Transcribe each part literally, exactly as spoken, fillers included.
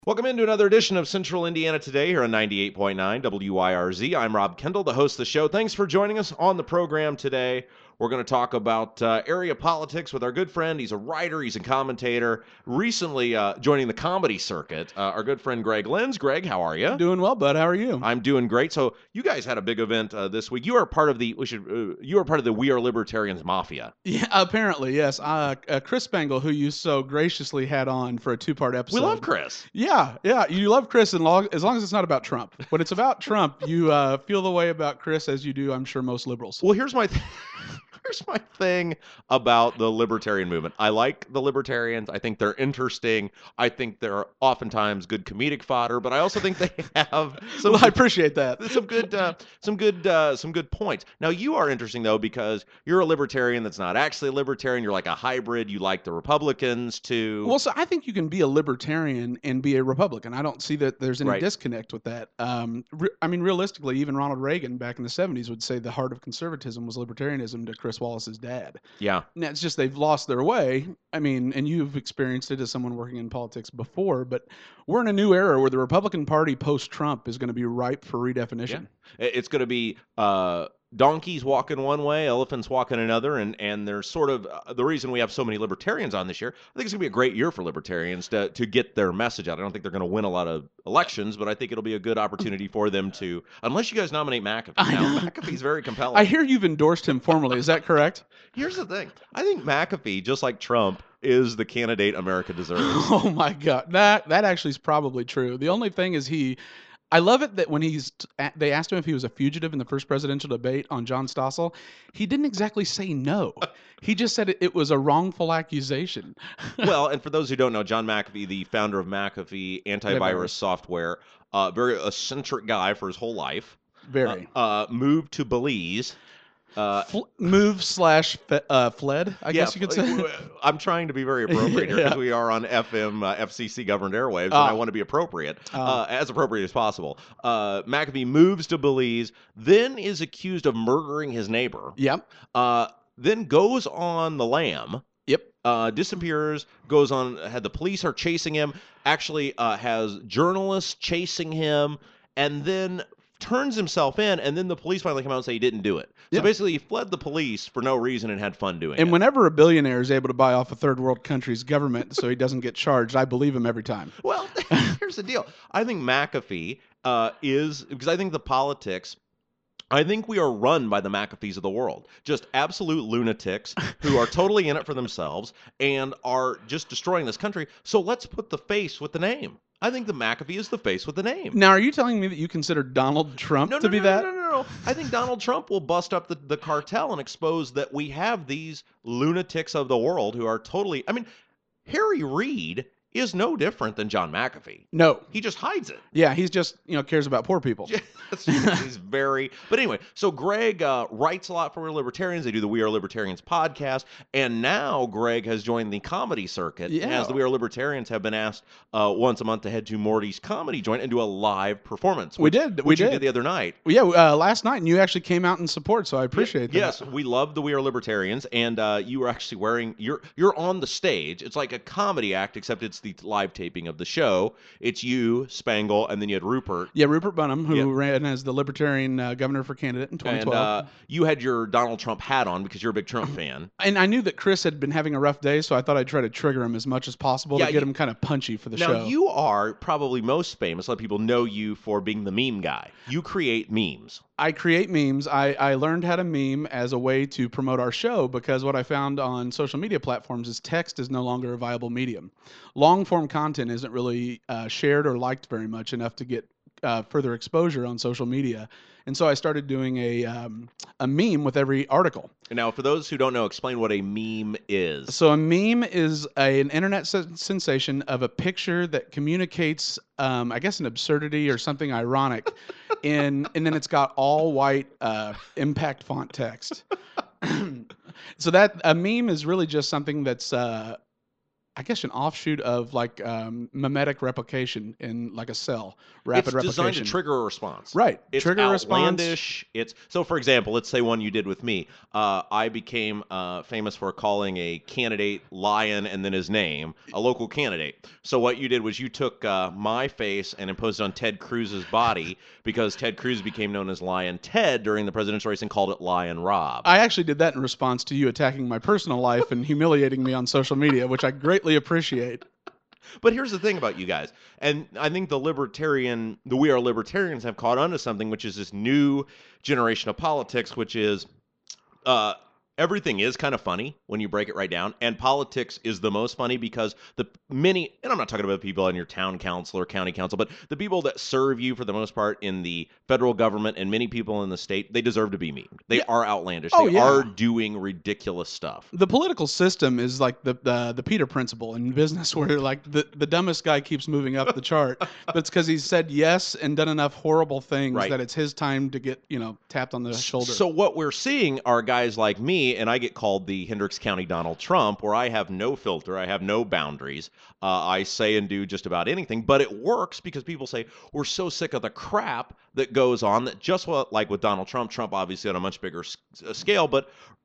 Welcome into another edition of Central Indiana Today here on ninety-eight point nine W I R Z. I'm Rob Kendall, the host of the show. Thanks for joining us on the program today. We're going to talk about uh, area politics with our good friend. He's a writer, he's a commentator, recently uh, joining the comedy circuit. Uh, our good friend Greg Lenz. Greg, how are you? Doing well, bud. How are you? I'm doing great. So you guys had a big event uh, this week. You are part of the we should uh, you are part of the We Are Libertarians Mafia. Yeah, apparently, yes. Uh, uh, Chris Spangle, who you so graciously had on for a two-part episode. We love Chris. Yeah, yeah. You love Chris and long, as long as it's not about Trump. When it's about Trump, you uh, feel the way about Chris as you do, I'm sure, most liberals. Well, here's my th- here's my thing about the libertarian movement. I like the libertarians. I think they're interesting. I think they're oftentimes good comedic fodder, but I also think they have some Well, I appreciate that. some good uh, some good uh, some good points. Now you are interesting though because you're a libertarian that's not actually a libertarian. You're like a hybrid. You like the Republicans too. Well, so I think you can be a libertarian and be a Republican. I don't see that there's any Right. disconnect with that. Um, re- I mean, realistically, even Ronald Reagan back in the seventies would say the heart of conservatism was libertarianism to Chris Wallace's dad. Yeah. Now, it's just they've lost their way. I mean, and you've experienced it as someone working in politics before, but we're in a new era where the Republican Party post-Trump is going to be ripe for redefinition. It- It's going to be uh, donkeys walking one way, elephants walking another, and and there's sort of uh, the reason we have so many libertarians on this year. I think it's going to be a great year for libertarians to to get their message out. I don't think they're going to win a lot of elections, but I think it'll be a good opportunity for them to, unless you guys nominate McAfee. I Now, know. McAfee's very compelling. I hear you've endorsed him formally. Is that correct? Here's the thing: I think McAfee, just like Trump, is the candidate America deserves. Oh my God, that that actually is probably true. The only thing is he. I love it that when he's they asked him if he was a fugitive in the first presidential debate on John Stossel, he didn't exactly say no. He just said it, it was a wrongful accusation. Well, and for those who don't know, John McAfee, the founder of McAfee antivirus Antivirus. software, uh, very eccentric guy for his whole life. Very. Uh, uh, moved to Belize. Uh, Fl- move slash fe- uh, fled, I guess you could say. I'm trying to be very appropriate here Yeah. because we are on F M, uh, F C C governed airwaves, and Ah. I want to be appropriate, Ah. uh, as appropriate as possible. Uh, McAfee moves to Belize, then is accused of murdering his neighbor, Yep. uh, then goes on the lam. Yep. Uh, disappears, goes on, had the police are chasing him, actually uh, has journalists chasing him, and then turns himself in, and then the police finally come out and say he didn't do it. So Yeah. basically, he fled the police for no reason and had fun doing And it. whenever a billionaire is able to buy off a third world country's government so he doesn't get charged, I believe him every time. Well, here's the deal. I think McAfee uh, is, because I think the politics, I think we are run by the McAfees of the world. Just absolute lunatics who are totally in it for themselves and are just destroying this country. So let's put the face with the name. I think the McAfee is the face with the name. Now, are you telling me that you consider Donald Trump No, to no, be no, that? no, no, no, no. I think Donald Trump will bust up the, the cartel and expose that we have these lunatics of the world who are totally. I mean, Harry Reid is no different than John McAfee. No. He just hides it. Yeah, he's just, you know, cares about poor people. Yes, he's very. But anyway, so Greg uh, writes a lot for We're Libertarians. They do the We Are Libertarians podcast, and now Greg has joined the comedy circuit. Yeah. As the We Are Libertarians have been asked uh, once a month to head to Morty's comedy joint and do a live performance. We which- did, we which you did. did the other night. Well, yeah, uh, last night, and you actually came out in support, so I appreciate that. Yes, we love the We Are Libertarians, and uh, you were actually wearing you're you're on the stage. It's like a comedy act, except it's the live taping of the show. It's you, Spangle, and then you had Rupert. Yeah, Rupert Bunham, who Yeah. ran as the Libertarian uh, governor for candidate in twenty And twelve. uh, you had your Donald Trump hat on because you're a big Trump fan. And I knew that Chris had been having a rough day, so I thought I'd try to trigger him as much as possible Yeah, to get you- him kind of punchy for the Now, show. you are probably most famous. Let people know you for being the meme guy. You create memes. I create memes. I, I learned how to meme as a way to promote our show because what I found on social media platforms is text is no longer a viable medium. Long form content isn't really uh, shared or liked very much enough to get uh, further exposure on social media. And so I started doing a um, a meme with every article. And now, for those who don't know, explain what a meme is. So a meme is a, an internet sen- sensation of a picture that communicates, um, I guess, an absurdity or something ironic, in and then it's got all white uh, impact font text. So that a meme is really just something that's uh, I guess an offshoot of like um, mimetic replication in like a cell, It's rapid designed to replication. trigger a response. Right. It's Trigger response. outlandish. It's so, for example, let's say one you did with me. Uh, I became uh, famous for calling a candidate Lion and then his name, a local candidate. So what you did was you took uh, my face and imposed it on Ted Cruz's body because Ted Cruz became known as Lion Ted during the presidential race and called it Lion Rob. I actually did that in response to you attacking my personal life and humiliating me on social media, which I greatly appreciate. But here's the thing about you guys, and I think the libertarian, the We Are Libertarians have caught on to something, which is this new generation of politics, which is uh, everything is kind of funny when you break it right down, and politics is the most funny because the many, and I'm not talking about the people on your town council or county council, but the people that serve you for the most part in the federal government and many people in the state, they deserve to be memed. They Yeah. are outlandish. Oh, they yeah. are doing ridiculous stuff. The political system is like the the, the Peter principle in business, where like the, the dumbest guy keeps moving up the chart, but it's because he's said yes and done enough horrible things Right. that it's his time to get you know tapped on the shoulder. So what we're seeing are guys like me, and I get called the Hendricks County Donald Trump, where I have no filter, I have no boundaries. Uh, I say and do just about anything, but it works because people say we're so sick of the crap that goes on that just what like with Donald Trump, Trump obviously on a much bigger s- scale, but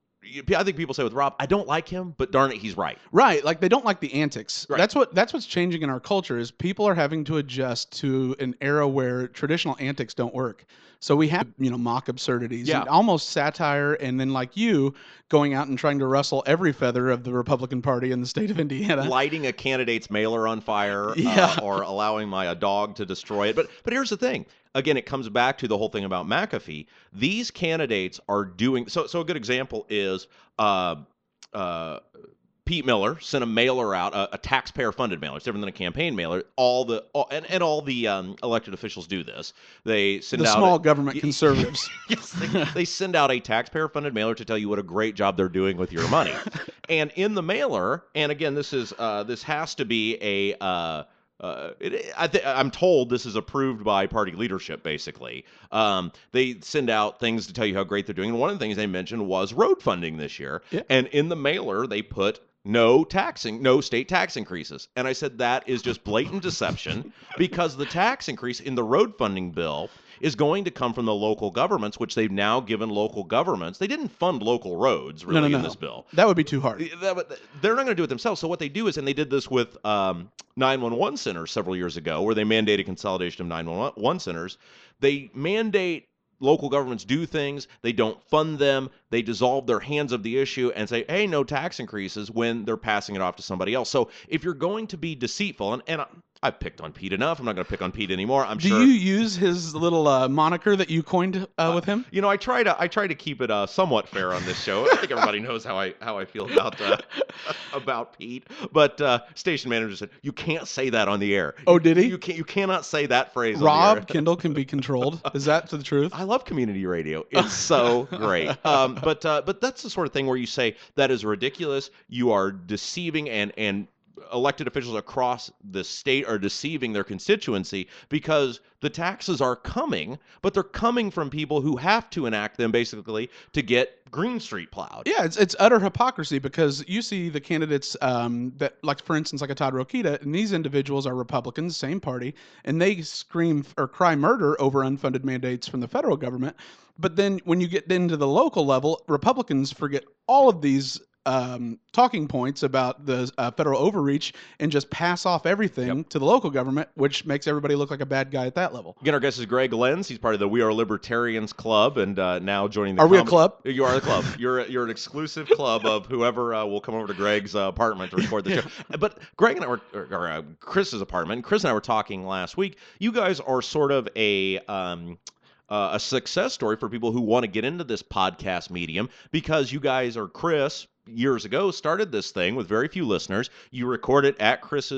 I think people say with Rob, I don't like him, but darn it, he's right. Right, like they don't like the antics. Right. That's what that's what's changing in our culture is people are having to adjust to an era where traditional antics don't work. So we have, you know, mock absurdities, Yeah. and almost satire, and then like you going out and trying to rustle every feather of the Republican Party in the state of Indiana. Lighting a candidate's mailer on fire, Yeah. uh, or allowing my a dog to destroy it. But but here's the thing. Again, it comes back to the whole thing about McAfee. These candidates are doing so. So a good example is uh, uh, Pete Miller sent a mailer out, a, a taxpayer-funded mailer. It's different than a campaign mailer. All the all, and and all the um, elected officials do this. They send The out small a- government conservatives. yes, they, they send out a taxpayer-funded mailer to tell you what a great job they're doing with your money. And in the mailer, and again, this is uh, this has to be a. Uh, uh, it, I th- I'm told this is approved by party leadership. Basically, um, they send out things to tell you how great they're doing. And one of the things they mentioned was road funding this year. Yeah. And in the mailer, they put no taxing, no state tax increases. And I said that is just blatant deception because the tax increase in the road funding bill is going to come from the local governments, which they've now given local governments. They didn't fund local roads really no, no, in no. this bill. That would be too hard. That- but They're not going to do it themselves. So what they do is, and they did this with um, nine one one centers several years ago, where they mandated consolidation of nine one one centers. They mandate local governments do things. They don't fund them. They dissolve their hands of the issue and say, hey, no tax increases when they're passing it off to somebody else. So if you're going to be deceitful, and, and I, I've picked on Pete enough. I'm not going to pick on Pete anymore. I'm Do sure. you use his little uh, moniker that you coined uh, with him? You know, I try to I try to keep it uh, somewhat fair on this show. I think everybody knows how I how I feel about uh, about Pete. But uh, station manager said you can't say that on the air. Oh, did he? You can't you cannot say that phrase. Rob on the air. Kendall can be controlled. Is that the truth? I love community radio. It's so great. Um, but uh, but that's the sort of thing where you say that is ridiculous. You are deceiving and and elected officials across the state are deceiving their constituency because the taxes are coming, but they're coming from people who have to enact them basically to get Green Street plowed. Yeah, it's it's utter hypocrisy because you see the candidates um, that, like for instance, like a Todd Rokita, and these individuals are Republicans, same party, and they scream or cry murder over unfunded mandates from the federal government. But then when you get into the local level, Republicans forget all of these um, talking points about the uh, federal overreach and just pass off everything Yep. to the local government, which makes everybody look like a bad guy at that level. Again, our guest is Greg Lenz. He's part of the We Are Libertarians Club, and uh, now joining the. Are we a com- club? You are the club. You're a, you're an exclusive club of whoever uh, will come over to Greg's uh, apartment to record the Yeah. show. But Greg and I were, or, or uh, Chris's apartment. Chris and I were talking last week. You guys are sort of a. Um, uh, a success story for people who want to get into this podcast medium because you guys are Chris years ago started this thing with very few listeners. You record it at Chris's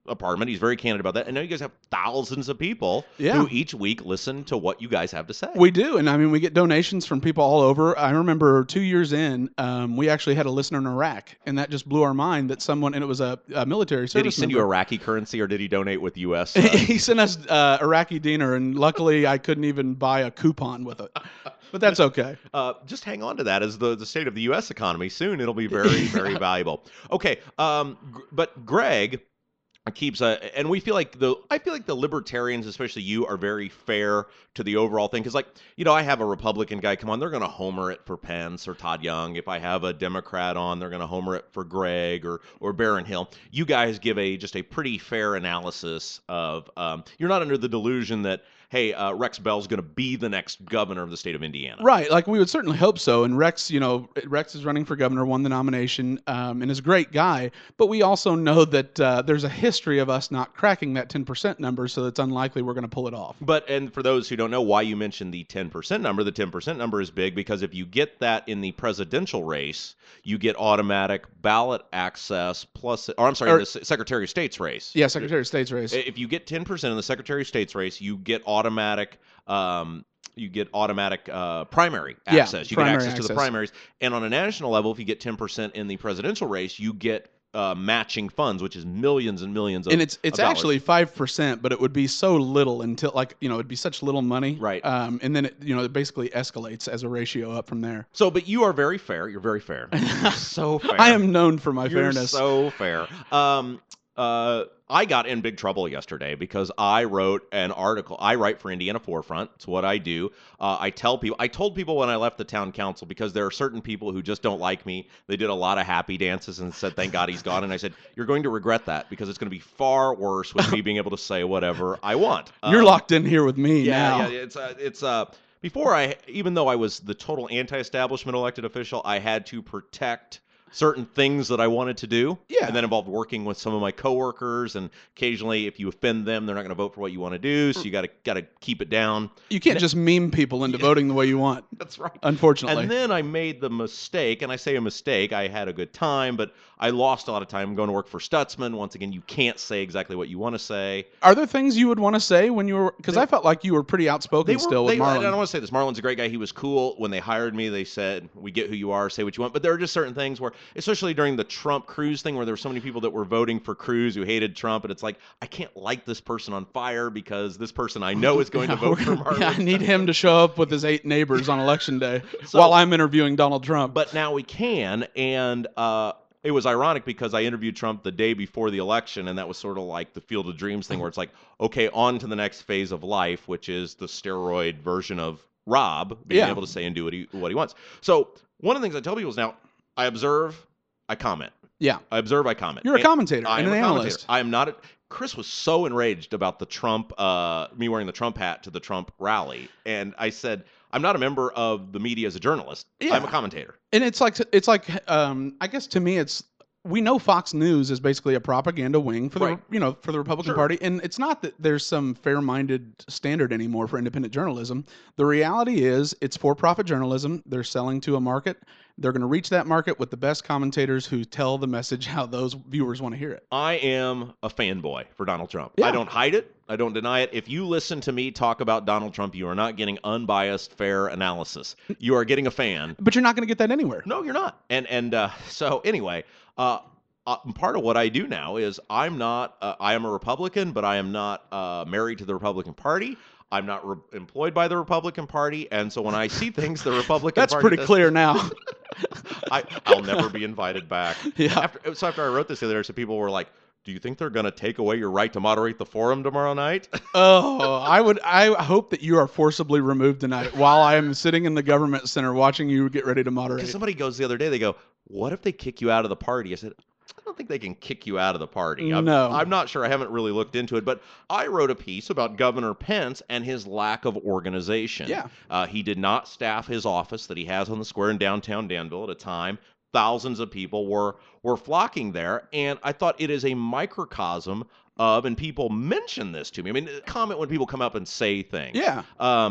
apartment. He's very candid about that. And now you guys have thousands of people Yeah. who each week listen to what you guys have to say. We do, and I mean, we get donations from people all over. I remember two years in, um, we actually had a listener in Iraq, and that just blew our mind that someone, and it was a, a military service Did he send member. you Iraqi currency, or did he donate with U S? Uh... He sent us uh, Iraqi dinar, and luckily I couldn't even buy a coupon with it. But that's okay. Uh, just hang on to that as the, the state of the U S economy. Soon it'll be very, very valuable. Okay, um, g- but Greg keeps uh, and we feel like the I feel like the libertarians, especially you, are very fair to the overall thing, because like, you know, I have a Republican guy come on, they're going to homer it for Pence or Todd Young. If I have a Democrat on, they're going to homer it for Greg or or Barron Hill. You guys give a just a pretty fair analysis of um, you're not under the delusion that, hey, uh, Rex Bell's going to be the next governor of the state of Indiana. Right. Like, we would certainly hope so. And Rex, you know, Rex is running for governor, won the nomination, um, and is a great guy. But we also know that uh, there's a history of us not cracking that ten percent number, so it's unlikely we're going to pull it off. But, and for those who don't know why you mentioned the ten percent number, the ten percent number is big because if you get that in the presidential race, you get automatic ballot access plus, or I'm sorry, Or- in the Se- Secretary of State's race. Yeah, Secretary of State's race. If you get ten percent in the Secretary of State's race, you get automatic um, you get automatic uh, primary Yeah, access. you primary get access, to the access. primaries. And on a national level, if you get ten percent in the presidential race, you get uh, matching funds, which is millions and millions of And it's it's of dollars. actually five percent, but it would be so little until, like, you know, it'd be such little money. Right. Um, and then it, you know, it basically escalates as a ratio up from there. So, but you are very fair. You're very fair. You're so fair. I am known for my You're fairness. so fair. Um, uh, I got in big trouble yesterday because I wrote an article. I write for Indiana Forefront. It's what I do. Uh, I tell people. I told people when I left the town council, because there are certain people who just don't like me. They did a lot of happy dances and said, "Thank God he's gone." And I said, "You're going to regret that because it's going to be far worse with me being able to say whatever I want." You're Um, locked in here with me Yeah, now. yeah. It's uh, it's uh. Before I, even though I was the total anti-establishment elected official, I had to protect certain things that I wanted to do. Yeah. And that involved working with some of my coworkers, and occasionally if you offend them, they're not going to vote for what you want to do, so you got to got to keep it down. You can't just meme people into voting the way you want, That's right. unfortunately. And then I made the mistake, and I say a mistake, I had a good time, but I lost a lot of time going to work for Stutzman. Once again, you can't say exactly what you want to say. Are there things you would want to say when you were, because I felt like you were pretty outspoken still with they, Marlon. I don't want to say this. Marlon's a great guy. He was cool. When they hired me, they said, we get who you are, say what you want. But there are just certain things where, especially during the Trump Cruz thing, where there were so many people that were voting for Cruz who hated Trump. And it's like, I can't light this person on fire because this person I know is going Yeah, to vote for we're- Marlon. yeah, I need him to show up with his eight neighbors on election day So- while I'm interviewing Donald Trump. But now we can. And uh, it was ironic because I interviewed Trump the day before the election, and that was sort of like the Field of Dreams thing where it's like, okay, on to the next phase of life, which is the steroid version of Rob being Yeah. able to say and do what he, what he wants. So one of the things I tell people is now, I observe, I comment. yeah, I observe, I comment. you're a And commentator I and am an a commentator. analyst. I am not a, Chris was so enraged about the Trump, uh, me wearing the Trump hat to the Trump rally. And I said, I'm not a member of the media as a journalist. Yeah. I'm a commentator. And it's like it's like um, I guess to me it's we know Fox News is basically a propaganda wing for the Right. you know for the Republican Sure. Party, and it's not that there's some fair-minded standard anymore for independent journalism. The reality is it's for-profit journalism. They're selling to a market. They're going to reach that market with the best commentators who tell the message how those viewers want to hear it. I am a fanboy for Donald Trump. Yeah. I don't hide it. I don't deny it. If you listen to me talk about Donald Trump, you are not getting unbiased, fair analysis. You are getting a fan. But you're not going to get that anywhere. No, you're not. And and uh, so anyway, uh, uh, part of what I do now is I'm not. Uh, I am a Republican, but I am not uh, married to the Republican Party. I'm not re- employed by the Republican Party, and so when I see things the Republican That's Party pretty does- clear now. I, I'll never be invited back. Yeah. After, so after I wrote this the other day, some people were like, "Do you think they're going to take away your right to moderate the forum tomorrow night?" Oh, I would. I hope that you are forcibly removed tonight while I am sitting in the government center watching you get ready to Because moderate. somebody goes the other day, they go, "What if they kick you out of the party?" I said, "I don't think they can kick you out of the party." I'm, No. I'm not sure. I haven't really looked into it, but I wrote a piece about Governor Pence and his lack of organization. Yeah. Uh, he did not staff his office that he has on the square in downtown Danville at a time. Thousands of people were were flocking there, and I thought it is a microcosm of, and people mention this to me. I mean, comment when people come up and say things. Yeah. Um,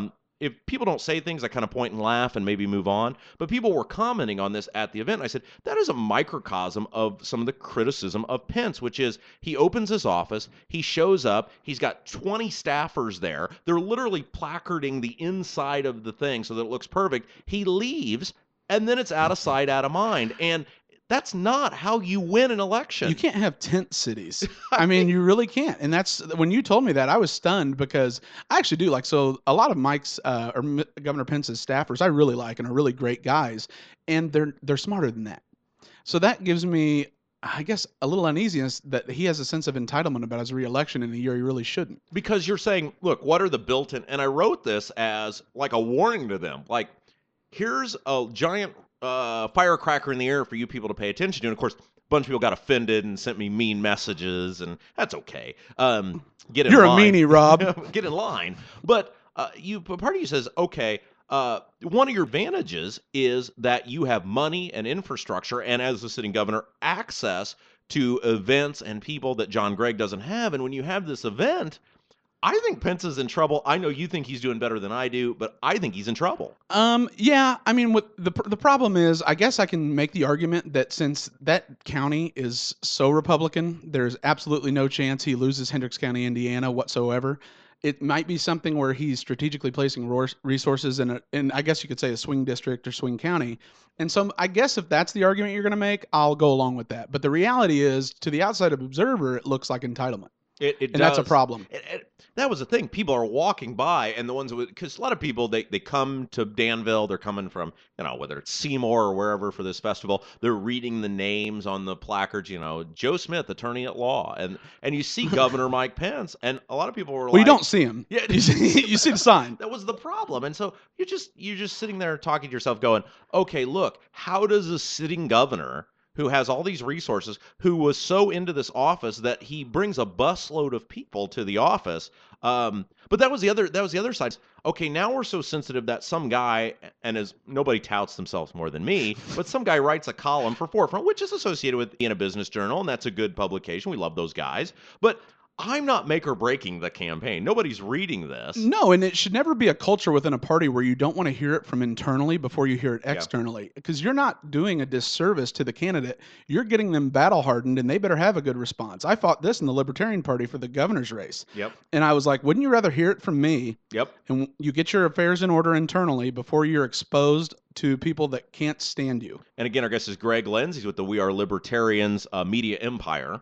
if people don't say things, I kind of point and laugh and maybe move on. But people were commenting on this at the event. And I said, that is a microcosm of some of the criticism of Pence, which is he opens his office, he shows up, he's got twenty staffers there. They're literally placarding the inside of the thing so that it looks perfect. He leaves, and then it's out of sight, out of mind. And that's not how you win an election. You can't have tent cities. I mean, you really can't. And that's when you told me that, I was stunned because I actually do like, so a lot of Mike's uh, or M- Governor Pence's staffers I really like and are really great guys, and they're they're smarter than that. So that gives me, I guess, a little uneasiness that he has a sense of entitlement about his reelection in a year he really shouldn't. Because you're saying, look, what are the built-in, and I wrote this as like a warning to them, like, here's a giant uh, firecracker in the air for you people to pay attention to. And of course, a bunch of people got offended and sent me mean messages, and that's okay. Um, get in You're line. a meanie, Rob. Get in line. But uh, you, part of you says, okay, uh, one of your advantages is that you have money and infrastructure, and as the sitting governor, access to events and people that John Gregg doesn't have. And when you have this event, I think Pence is in trouble. I know you think he's doing better than I do, but I think he's in trouble. Um, yeah, I mean, what the the problem is, I guess I can make the argument that since that county is so Republican, there's absolutely no chance he loses Hendricks County, Indiana whatsoever. It might be something where he's strategically placing ros- resources in a, in I guess you could say a swing district or swing county. And so I guess if that's the argument you're going to make, I'll go along with that. But the reality is, to the outside observer, it looks like entitlement. It, it and that's a does. problem. It, it, that was the thing. People are walking by, and the ones because a lot of people they, they come to Danville. They're coming from you know whether it's Seymour or wherever for this festival. They're reading the names on the placards. You know, Joe Smith, attorney at law, and and you see Governor Mike Pence, and a lot of people were well, like, you don't see him. Yeah, you see, you see the sign. That was the problem, and so you're just you're just sitting there talking to yourself, going, okay, look, how does a sitting governor who has all these resources, who was so into this office that he brings a busload of people to the office. Um, but that was the other that was the other side. Okay, now we're so sensitive that some guy, and as nobody touts themselves more than me, but some guy writes a column for Forefront, which is associated with in a business journal, and that's a good publication. We love those guys. But I'm not make or breaking the campaign. Nobody's reading this. No, and it should never be a culture within a party where you don't want to hear it from internally before you hear it externally. Because yeah. you're not doing a disservice to the candidate. You're getting them battle hardened, and they better have a good response. I fought this in the Libertarian Party for the governor's race. Yep. And I was like, wouldn't you rather hear it from me? Yep. And you get your affairs in order internally before you're exposed to people that can't stand you. And again, our guest is Greg Lenz. He's with the We Are Libertarians uh, media empire.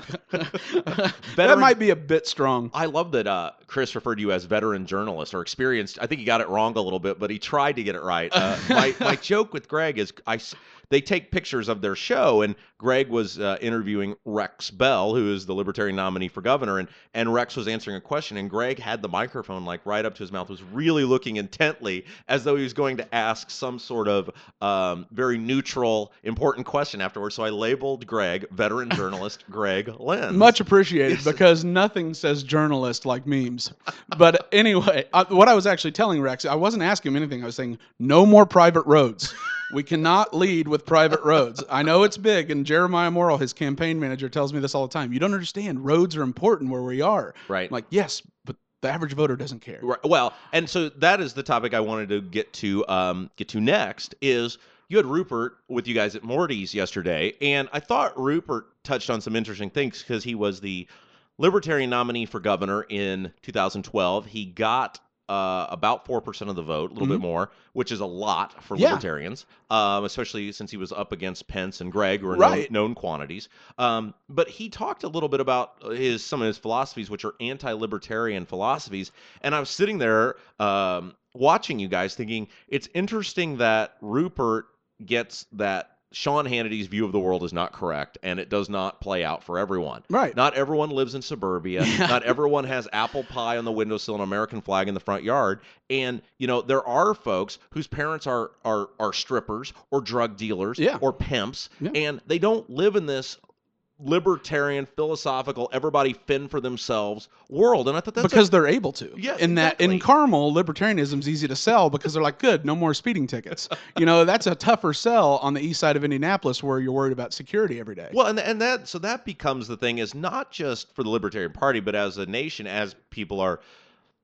That might be a bit strong. I love that uh, Chris referred to you as veteran journalist or experienced. I think he got it wrong a little bit, but he tried to get it right. Uh, my, my joke with Greg is I, they take pictures of their show, and Greg was uh, interviewing Rex Bell, who is the Libertarian nominee for governor, and, and Rex was answering a question, and Greg had the microphone like right up to his mouth, was really looking intently as though he was going to ask some sort of um, very neutral, important question afterwards. So I labeled Greg, veteran journalist Greg Lenz. Much appreciated, yes. Because nothing says journalist like memes. But anyway, I, what I was actually telling Rex, I wasn't asking him anything. I was saying, no more private roads. We cannot lead with private roads. I know it's big, and Jeremiah Morrill, his campaign manager, tells me this all the time. You don't understand. Roads are important where we are. Right. I'm like, yes, but the average voter doesn't care. Right. Well, and so that is the topic I wanted to get to um, get to next is you had Rupert with you guys at Morty's yesterday, and I thought Rupert touched on some interesting things because he was the Libertarian nominee for governor in two thousand twelve. He got uh, about four percent of the vote, a little mm-hmm. bit more, which is a lot for yeah. libertarians, um, especially since he was up against Pence and Gregg, who are right. known, known quantities. Um, but he talked a little bit about his some of his philosophies, which are anti-libertarian philosophies. And I was sitting there um, watching you guys thinking, it's interesting that Rupert gets that Sean Hannity's view of the world is not correct, and it does not play out for everyone. Right. Not everyone lives in suburbia. Yeah. Not everyone has apple pie on the windowsill and an American flag in the front yard. And, you know, there are folks whose parents are are are strippers or drug dealers yeah. or pimps, yeah. and they don't live in this libertarian, philosophical, everybody fend for themselves world. And I thought that's because a, they're able to. Yeah, in that exactly. in Carmel, libertarianism's easy to sell because they're like, good, no more speeding tickets. You know, that's a tougher sell on the east side of Indianapolis where you're worried about security every day. Well, and and that so that becomes the thing is not just for the Libertarian Party, but as a nation, as people are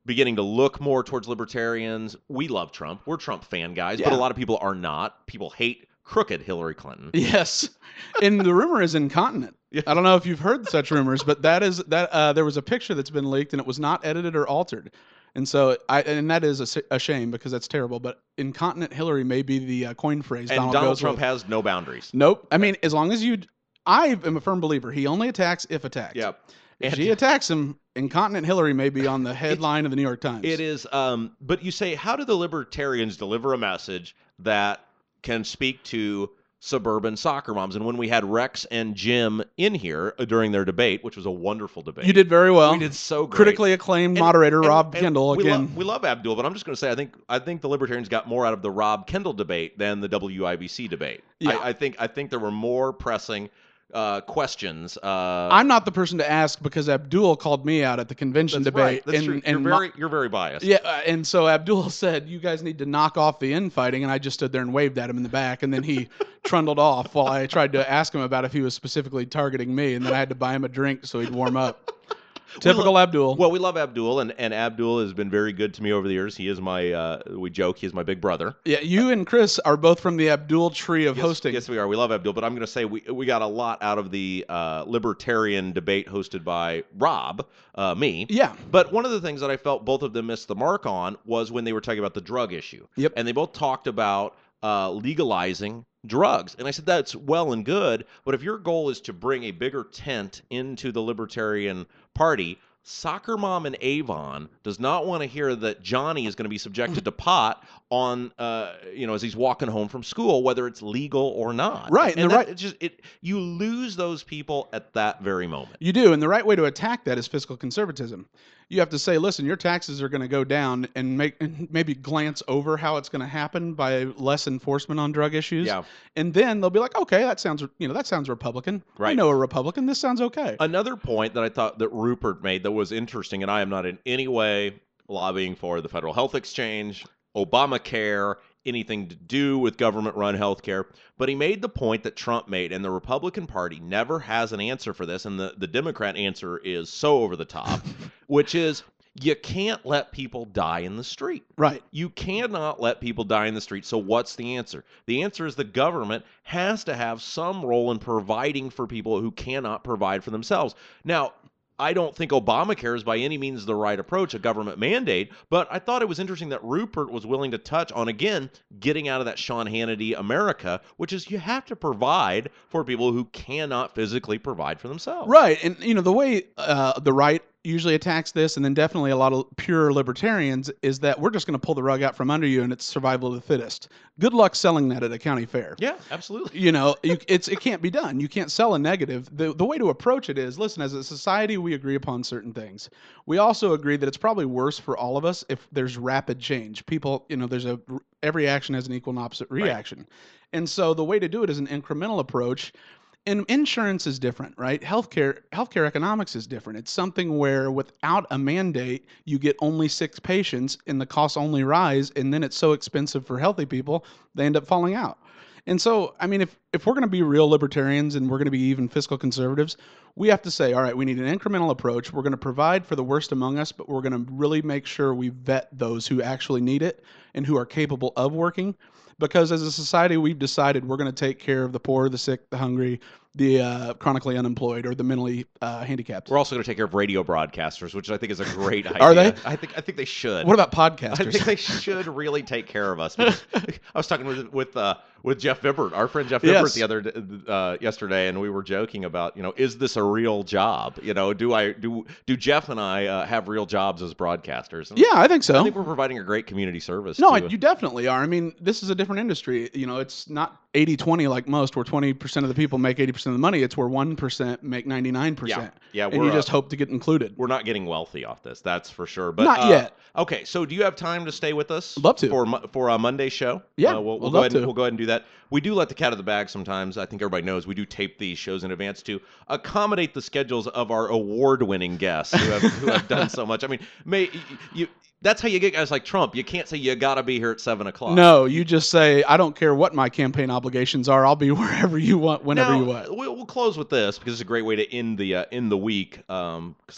beginning to look more towards libertarians. We love Trump. We're Trump fan guys, but a Yeah. lot of people are not. People hate crooked Hillary Clinton. Yes, and the rumor is incontinent. Yeah. I don't know if you've heard such rumors, but that is that uh, there was a picture that's been leaked and it was not edited or altered, and so I and that is a, s- a shame because that's terrible. But incontinent Hillary may be the uh, coin phrase. And Donald, Donald goes Trump with. has no boundaries. Nope. I mean, as long as you, I am a firm believer. He only attacks if attacked. Yeah. If And- she attacks him, incontinent Hillary may be on the headline of the New York Times. It is, um, but you say, how do the libertarians deliver a message that can speak to suburban soccer moms? And when we had Rex and Jim in here during their debate, which was a wonderful debate, You did very well. we did so great. Critically acclaimed And- moderator and- Rob and Kendall we again. Love, we love Abdul, but I'm just going to say I think I think the libertarians got more out of the Rob Kendall debate than the W I B C debate. Yeah. I, I think I think there were more pressing uh, questions. Uh, I'm not the person to ask because Abdul called me out at the convention that's debate. right. That's and, true. and you're my- very you're very biased. Yeah, uh, and so Abdul said, "You guys need to knock off the infighting," and I just stood there and waved at him in the back, and then he trundled off while I tried to ask him about if he was specifically targeting me, and then I had to buy him a drink so he'd warm up. Typical Abdul. Well, we love Abdul, and, and Abdul has been very good to me over the years. He is my, uh, we joke, he is my big brother. Yeah, you and Chris are both from the Abdul tree of Yes, hosting. Yes, we are. We love Abdul, but I'm going to say we we got a lot out of the uh, libertarian debate hosted by Rob, uh, me. Yeah. But one of the things that I felt both of them missed the mark on was when they were talking about the drug issue. Yep. And they both talked about uh, legalizing drugs. And I said, that's well and good, but if your goal is to bring a bigger tent into the Libertarian Party, Soccer Mom in Avon does not want to hear that Johnny is going to be subjected to pot on, uh, you know, as he's walking home from school, whether it's legal or not. Right, and And the that, right- it's just it. You lose those people at that very moment. You do, and the right way to attack that is fiscal conservatism. You have to say, listen, your taxes are going to go down, and make and maybe glance over how it's going to happen by less enforcement on drug issues. Yeah. And then they'll be like, okay, that sounds, you know, that sounds Republican. I Right. know a Republican. This sounds okay. Another point that I thought that Rupert made that was interesting, and I am not in any way lobbying for the Federal Health Exchange, Obamacare, anything to do with government-run healthcare, but he made the point that Trump made, and the Republican Party never has an answer for this, and the, the Democrat answer is so over the top, which is you can't let people die in the street. Right. You cannot let people die in the street. So what's the answer? The answer is the government has to have some role in providing for people who cannot provide for themselves. Now, I don't think Obamacare is by any means the right approach, a government mandate, but I thought it was interesting that Rupert was willing to touch on, again, getting out of that Sean Hannity America, which is you have to provide for people who cannot physically provide for themselves. Right. And, you know, the way uh, the right usually attacks this, and then definitely a lot of pure libertarians, is that we're just going to pull the rug out from under you and it's survival of the fittest. Good luck selling that at a county fair. Yeah, absolutely. You know, you, it's it can't be done. You can't sell a negative. The the way to approach it is, listen, as a society, we agree upon certain things. We also agree that it's probably worse for all of us if there's rapid change. People, you know, there's a every action has an equal and opposite reaction. And so the way to do it is an incremental approach. And insurance is different, right? Healthcare, healthcare economics is different. It's something where without a mandate, you get only six patients and the costs only rise. And then it's so expensive for healthy people, they end up falling out. And so, I mean, if, if we're going to be real libertarians and we're going to be even fiscal conservatives, we have to say, all right, we need an incremental approach. We're going to provide for the worst among us, but we're going to really make sure we vet those who actually need it and who are capable of working. Because as a society, we've decided we're going to take care of the poor, the sick, the hungry, the uh, chronically unemployed, or the mentally uh, handicapped. We're also going to take care of radio broadcasters, which I think is a great idea. Are they? I think I think they should. What about I podcasters? think they should really take care of us. Because I was talking with with uh, with Jeff Vibbert, our friend Jeff Vibbert, Yes. the other uh, yesterday, and we were joking about, you know, is this a real job? You know, do I do do Jeff and I uh, have real jobs as broadcasters? And Yeah, I think so. I think we're providing a great community service. No, to, you definitely are. I mean, this is a different industry. You know, it's not eighty twenty like most, where twenty percent of the people make eighty percent of the money. It's where one percent make ninety-nine percent. Yeah, and we're, you just uh, hope to get included. We're not getting wealthy off this, that's for sure. But Not uh, yet. Okay, so do you have time to stay with us? I'd love to. for Mo- for a Monday show. Yeah, uh, we'll, we'll I'd go love ahead. And, to. we'll go ahead and do that. We do let the cat out of the bag sometimes. I think everybody knows we do tape these shows in advance to accommodate the schedules of our award-winning guests who have who have done so much. I mean, may you. That's how you get guys like Trump. You can't say you got to be here at seven o'clock. No, you just say, I don't care what my campaign obligations are. I'll be wherever you want, whenever Now, you want. We'll, we'll close with this because it's a great way to end the uh, end the week. Um, because I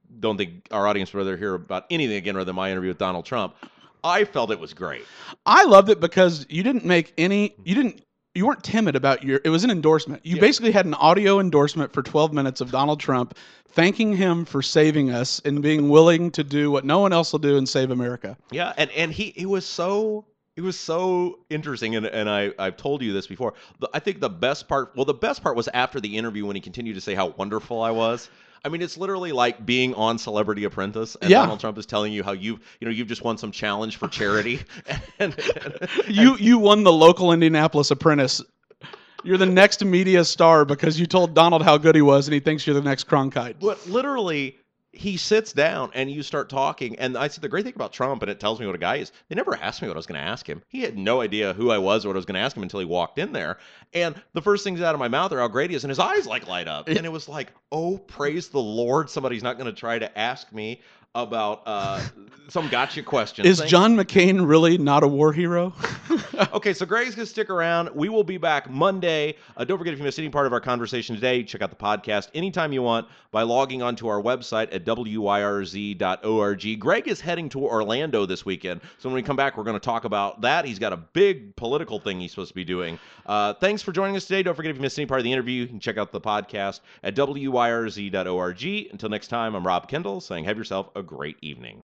don't think our audience would rather hear about anything again rather than my interview with Donald Trump. I felt it was great. I loved it because you didn't make any, you didn't, you weren't timid about your, it was an endorsement. You Yeah. basically had an audio endorsement for twelve minutes of Donald Trump thanking him for saving us and being willing to do what no one else will do and save America. Yeah, and, and he, he was so it was so interesting, and, and I, I've told you this before. The, I think the best part, well, the best part was after the interview when he continued to say how wonderful I was. I mean, it's literally like being on Celebrity Apprentice, and Yeah. Donald Trump is telling you how you've, you know, you've just won some challenge for charity. and, and, You you won the local Indianapolis Apprentice. You're the next media star because you told Donald how good he was, and he thinks you're the next Cronkite. But literally, he sits down and you start talking. And I said, the great thing about Trump, and it tells me what a guy is, they never asked me what I was going to ask him. He had no idea who I was or what I was going to ask him until he walked in there. And the first things out of my mouth are how great he is. And his eyes like light up. And it was like, oh, praise the Lord. Somebody's not going to try to ask me about uh, some gotcha question. Is Thank- John McCain really not a war hero? Okay, so Greg's going to stick around. We will be back Monday. Uh, don't forget, if you missed any part of our conversation today, check out the podcast anytime you want by logging onto our website at w y r z dot org. Greg is heading to Orlando this weekend, so when we come back, we're going to talk about that. He's got a big political thing he's supposed to be doing. Uh, thanks for joining us today. Don't forget, if you missed any part of the interview, you can check out the podcast at w y r z dot org. Until next time, I'm Rob Kendall saying have yourself a great evening.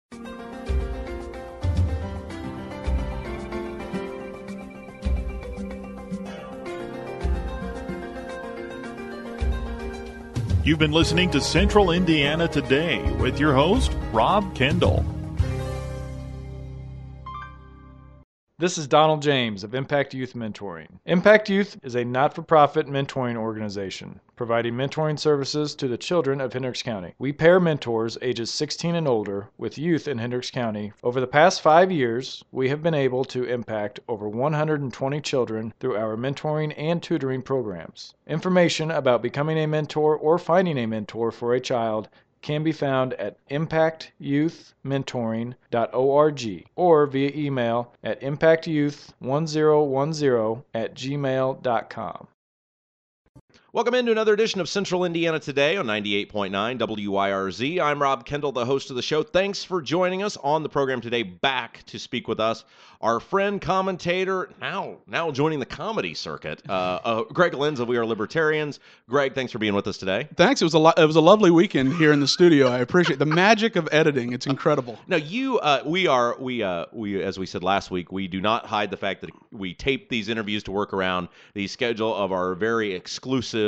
You've been listening to Central Indiana Today with your host, Rob Kendall. This is Donald James of Impact Youth Mentoring. Impact Youth is a not-for-profit mentoring organization providing mentoring services to the children of Hendricks County. We pair mentors ages sixteen and older with youth in Hendricks County. Over the past five years, we have been able to impact over one hundred twenty children through our mentoring and tutoring programs. Information about becoming a mentor or finding a mentor for a child can be found at impact youth mentoring dot org or via email at impact youth one zero one zero at gmail dot com. Welcome into another edition of Central Indiana Today on ninety-eight point nine W Y R Z. I'm Rob Kendall, the host of the show. Thanks for joining us on the program today. Back to speak with us, our friend, commentator, now now joining the comedy circuit, uh, uh, Greg Lenz of We Are Libertarians. Greg, thanks for being with us today. Thanks. It was a lo- it was a lovely weekend here in the studio. I appreciate the magic of editing. It's incredible. Now, you, uh, we are, we, uh, we, as we said last week, we do not hide the fact that we tape these interviews to work around the schedule of our very exclusive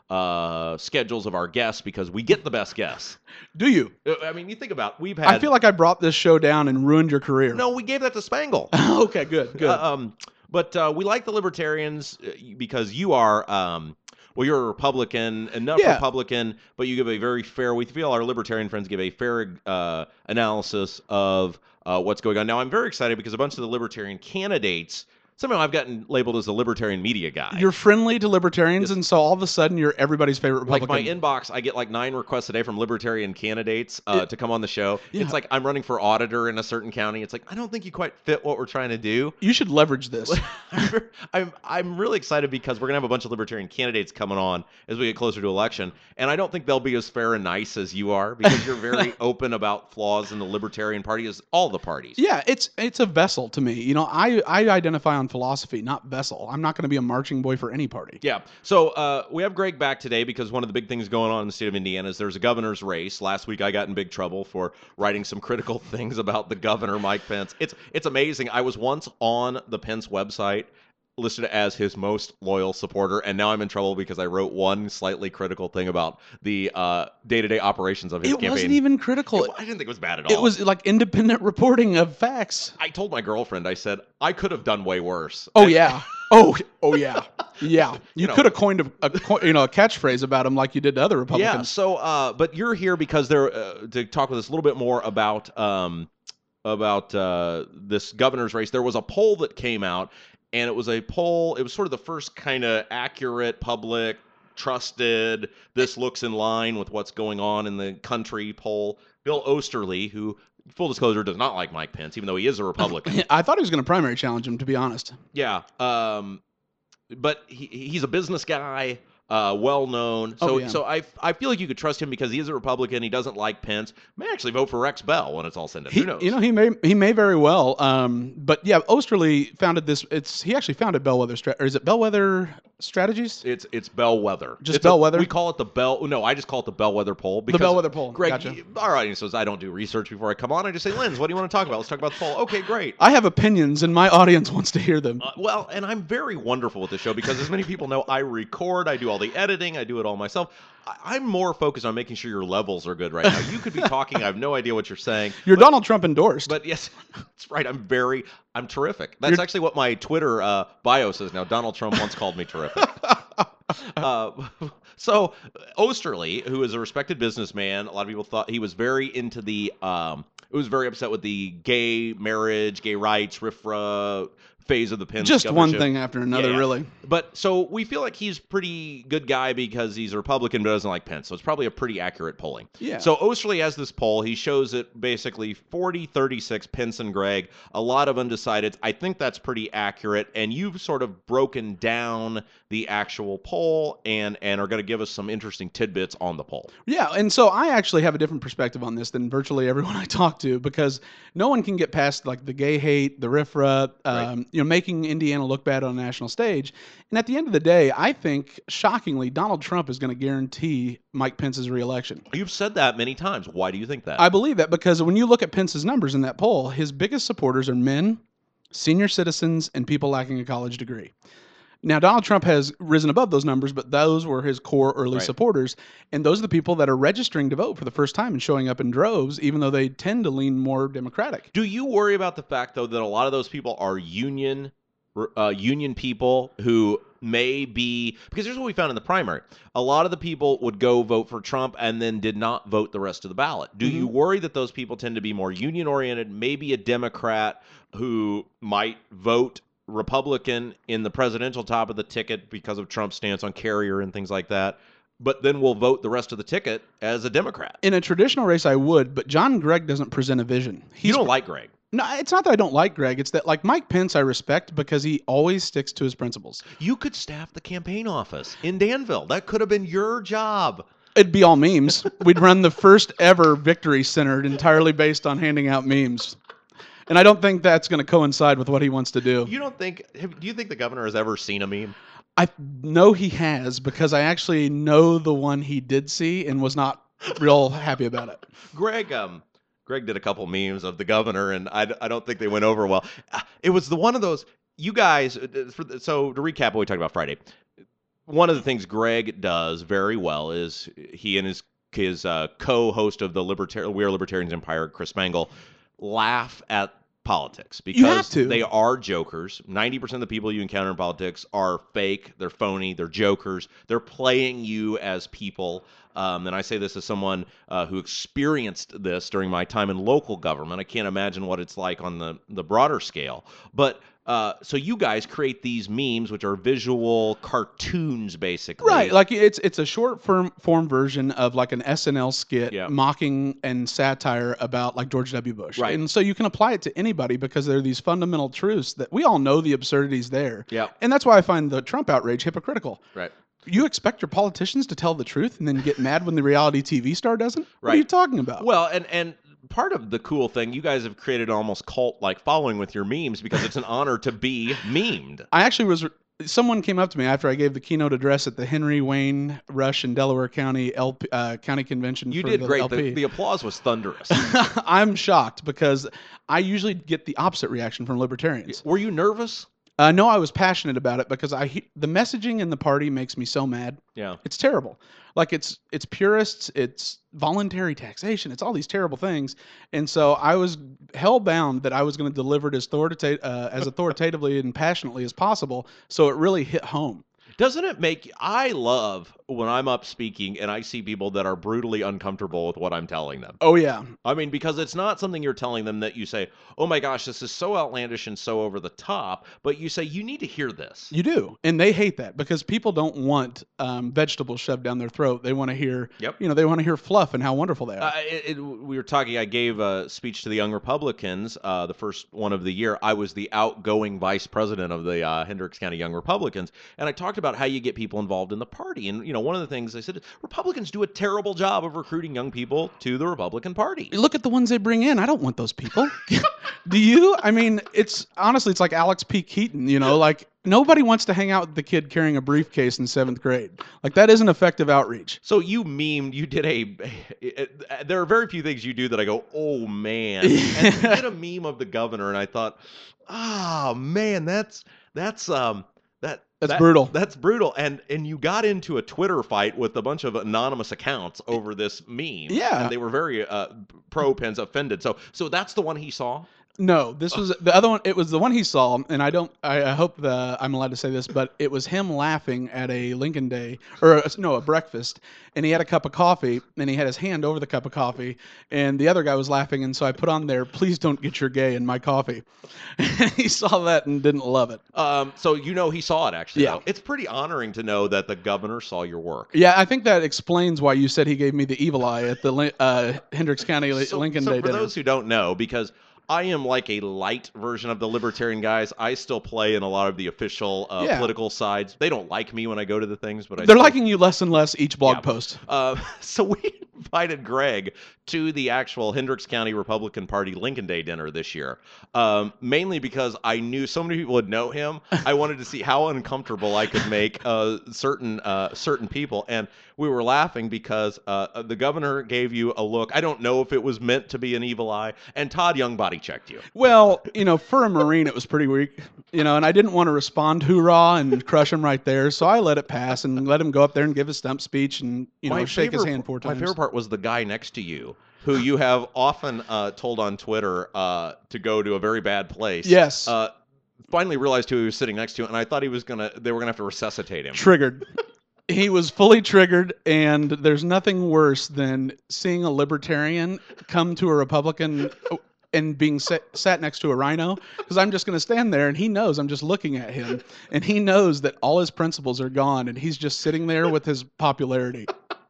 uh, schedules of our guests because we get the best guests. Do you? Uh, I mean, you think about, we've had. I feel like I brought this show down and ruined your career. No, we gave that to Spangle. Okay, good, good. Uh, um, but uh, we like the Libertarians uh, because you are, um, well, you're a Republican, enough Yeah. Republican, but you give a very fair, we feel our Libertarian friends give a fair uh, analysis of uh, what's going on. Now, I'm very excited because a bunch of the Libertarian candidates, somehow I've gotten labeled as a Libertarian media guy. You're friendly to libertarians, Yes. and so all of a sudden you're everybody's favorite Like Republican. my inbox, I get like nine requests a day from Libertarian candidates uh, It- to come on the show. Yeah. It's like I'm running for auditor in a certain county. It's like, I don't think you quite fit what we're trying to do. You should leverage this. I'm, ver- I'm I'm really excited because we're gonna have a bunch of libertarian candidates coming on as we get closer to election, and I don't think they'll be as fair and nice as you are because you're very open about flaws in the Libertarian Party, as all the parties. Yeah, it's it's a vessel to me. You know, I I identify on philosophy, not vessel. I'm not going to be a marching boy for any party. Yeah. So uh, we have Greg back today because one of the big things going on in the state of Indiana is there's a governor's race. Last week I got in big trouble for writing some critical things about the governor, Mike Pence. It's it's amazing. I was once on the Pence website listed as his most loyal supporter, and now I'm in trouble because I wrote one slightly critical thing about the uh, day-to-day operations of his It campaign. wasn't even critical. It- I didn't think it was bad at all. It was like independent reporting of facts. I told my girlfriend, I said, I could have done way worse. Oh yeah. Oh oh yeah. Yeah. You, You know. could have coined a, a co- you know a catchphrase about him like you did to other Yeah. Republicans. So, uh, but you're here because they're uh, to talk with us a little bit more about um, about uh, this governor's race. There was a poll that came out, and it was a poll. It was sort of the first kind of accurate, public, trusted. This looks in line with what's going on in the country poll. Bill Osterly, who, full disclosure, does not like Mike Pence, even though he is a Republican. I thought he was going to primary challenge him, to be honest. Yeah. Um, but he, he's a business guy. uh, well known. Oh, So yeah. so I I feel like you could trust him because he is a Republican. He doesn't like Pence. May actually vote for Rex Bell when it's all said and done. He, Who knows? you know, he may he may very well. Um, but yeah, Osterley founded this. It's he actually founded Bellwether. Stra- or is it Bellwether Strategies? It's it's Bellwether. Just It's a- Bellwether? we call it the Bell. No, I just call it the Bellwether poll. Because Bellwether poll. Greg, Gotcha. you- all right. He says I don't do research before I come on. I just say, Lens, what do you want to talk about? Let's talk about the poll. Okay, great. I have opinions, and my audience wants to hear them. Uh, well, and I'm very wonderful with the show because, as many people know, I record, I do all the editing, I do it all myself. I, I'm more focused on making sure your levels are good right now. You could be talking, I have no idea what you're saying. You're but, Donald Trump endorsed. But yes, that's right. I'm very, I'm terrific. That's You're- actually what my Twitter uh, bio says now. Donald Trump once called me terrific. uh, so Osterley, who is a respected businessman, a lot of people thought he was very into the, um, it was very upset with the gay marriage, gay rights, R F R A phase of the Pence Just one governorship. thing after another, Yeah. really. But so we feel like he's pretty good guy because he's a Republican but doesn't like Pence. So it's probably a pretty accurate polling. Yeah. So Osterley has this poll. He shows it basically forty thirty-six Pence and Gregg, a lot of undecideds. I think that's pretty accurate. And you've sort of broken down the actual poll and and are going to give us some interesting tidbits on the poll. Yeah, and so I actually have a different perspective on this than virtually everyone I talk to because no one can get past like the gay hate, the R F R A, um, you know, making Indiana look bad on a national stage. And at the end of the day, I think shockingly, Donald Trump is going to guarantee Mike Pence's reelection. You've said that many times. Why do you think that? I believe that because when you look at Pence's numbers in that poll, his biggest supporters are men, senior citizens, and people lacking a college degree. Now, Donald Trump has risen above those numbers, but those were his core early Right. supporters. And those are the people that are registering to vote for the first time and showing up in droves, even though they tend to lean more Democratic. Do you worry about the fact, though, that a lot of those people are union uh, union people who may be, because here's what we found in the primary. A lot of the people would go vote for Trump and then did not vote the rest of the ballot. Do Mm-hmm. you worry that those people tend to be more union-oriented, maybe a Democrat who might vote Republican in the presidential top of the ticket because of Trump's stance on carrier and things like that, but then will vote the rest of the ticket as a Democrat? In a traditional race, I would, but John Gregg doesn't present a vision. He's, You don't like Greg. No, it's not that I don't like Greg. It's that, like, Mike Pence I respect because he always sticks to his principles. You could staff the campaign office in Danville. That could have been your job. It'd be all memes. We'd run the first ever victory center entirely based on handing out memes. And I don't think that's going to coincide with what he wants to do. You don't think? have- Do you think the governor has ever seen a meme? I know he has because I actually know the one he did see and was not real happy about it. Greg, um, Greg did a couple memes of the governor, and I, I don't think they went over well. Uh, It was the one of those. You guys, uh, for the, so to recap what we talked about Friday, one of the things Greg does very well is he and his his uh, co-host of the Libertar- We Are Libertarians Empire, Chris Spangle, laugh at politics because You have to. they are jokers. ninety percent of the people you encounter in politics are fake, they're phony, they're jokers, they're playing you as people. Um, and I say this as someone uh, who experienced this during my time in local government. I can't imagine what it's like on the, the broader scale. But uh, so you guys create these memes, which are visual cartoons, basically. Right, like it's it's a short form form version of like an S N L skit Yeah. mocking and satire about like George W. Bush. Right. And so you can apply it to anybody because there are these fundamental truths that we all know the absurdities there. Yeah. And that's why I find the Trump outrage hypocritical. Right. You expect your politicians to tell the truth and then get mad when the reality T V star doesn't? What are Right. you talking about? Well, and and part of the cool thing, you guys have created an almost cult-like following with your memes because it's an honor to be memed. I actually was. Someone came up to me after I gave the keynote address at the Henry Wayne Rush in Delaware County L P, uh, County Convention. You for did the great. L P. The, the applause was thunderous. I'm shocked because I usually get the opposite reaction from libertarians. Were you nervous? Uh, no, I was passionate about it because I he- the messaging in the party makes me so mad. Yeah. It's terrible. Like it's it's purists, it's voluntary taxation, it's all these terrible things. And so I was hell bound that I was going to deliver it as authorita- uh, as authoritatively and passionately as possible. So it really hit home. Doesn't it make I love when I'm up speaking and I see people that are brutally uncomfortable with what I'm telling them. Oh yeah, I mean, because it's not something you're telling them that you say, "Oh my gosh, this is so outlandish and so over the top," but you say you need to hear this. you do, and they hate that because people don't want um, vegetables shoved down their throat. They want to hear, Yep. you know, they want to hear fluff and how wonderful they are. Uh, it, it, we were talking. I gave a speech to the Young Republicans, uh, the first one of the year. I was the outgoing vice president of the uh, Hendricks County Young Republicans, and I talked about about how you get people involved in the party. And, you know, one of the things I said, Republicans do a terrible job of recruiting young people to the Republican Party. Look at the ones they bring in. I don't want those people. Do you? I mean, it's honestly, it's like Alex P. Keaton, you know, like nobody wants to hang out with the kid carrying a briefcase in seventh grade. Like that isn't effective outreach. So you memed, you did a, there are very few things you do that I go, oh man. And you did a meme of the governor and I thought, oh man, that's, that's, um, that, That's that- brutal. That's brutal. And and you got into a Twitter fight with a bunch of anonymous accounts over this meme. Yeah. And they were very uh, pro Pence offended. So so that's the one he saw? No, this was the other one. It was the one he saw, and I don't. I, I hope the I'm allowed to say this, but it was him laughing at a Lincoln Day or a, no, a breakfast, and he had a cup of coffee, and he had his hand over the cup of coffee, and the other guy was laughing, and so I put on there, "Please don't get your gay in my coffee." And he saw that and didn't love it. Um, so you know he saw it actually. Yeah. Though. It's pretty honoring to know that the governor saw your work. Yeah, I think that explains why you said he gave me the evil eye at the Lin- uh, Hendricks County So, Lincoln so Day for dinner. those who don't know, because I am like a light version of the libertarian guys. I still play in a lot of the official uh, Yeah. political sides. They don't like me when I go to the things, but I They're still- liking you less and less each blog Yeah. post. Uh, so we invited Greg to the actual Hendricks County Republican Party Lincoln Day dinner this year, um, mainly because I knew so many people would know him. I wanted to see how uncomfortable I could make uh, certain uh, certain people, and we were laughing because uh, the governor gave you a look. I don't know if it was meant to be an evil eye, and Todd Young body checked you. Well, you know, for a Marine, it was pretty weak, you know, and I didn't want to respond hoorah and crush him right there, so I let it pass and let him go up there and give his stump speech and, you know, My shake his favorite- hand four times. My favorite part was the guy next to you, who you have often uh, told on Twitter uh, to go to a very bad place. Yes. Uh, finally realized who he was sitting next to, and I thought he was gonna. They were gonna have to resuscitate him. Triggered. He was fully triggered, and there's nothing worse than seeing a libertarian come to a Republican and being sat, sat next to a rhino, because I'm just going to stand there, and he knows I'm just looking at him, and he knows that all his principles are gone, and he's just sitting there with his popularity.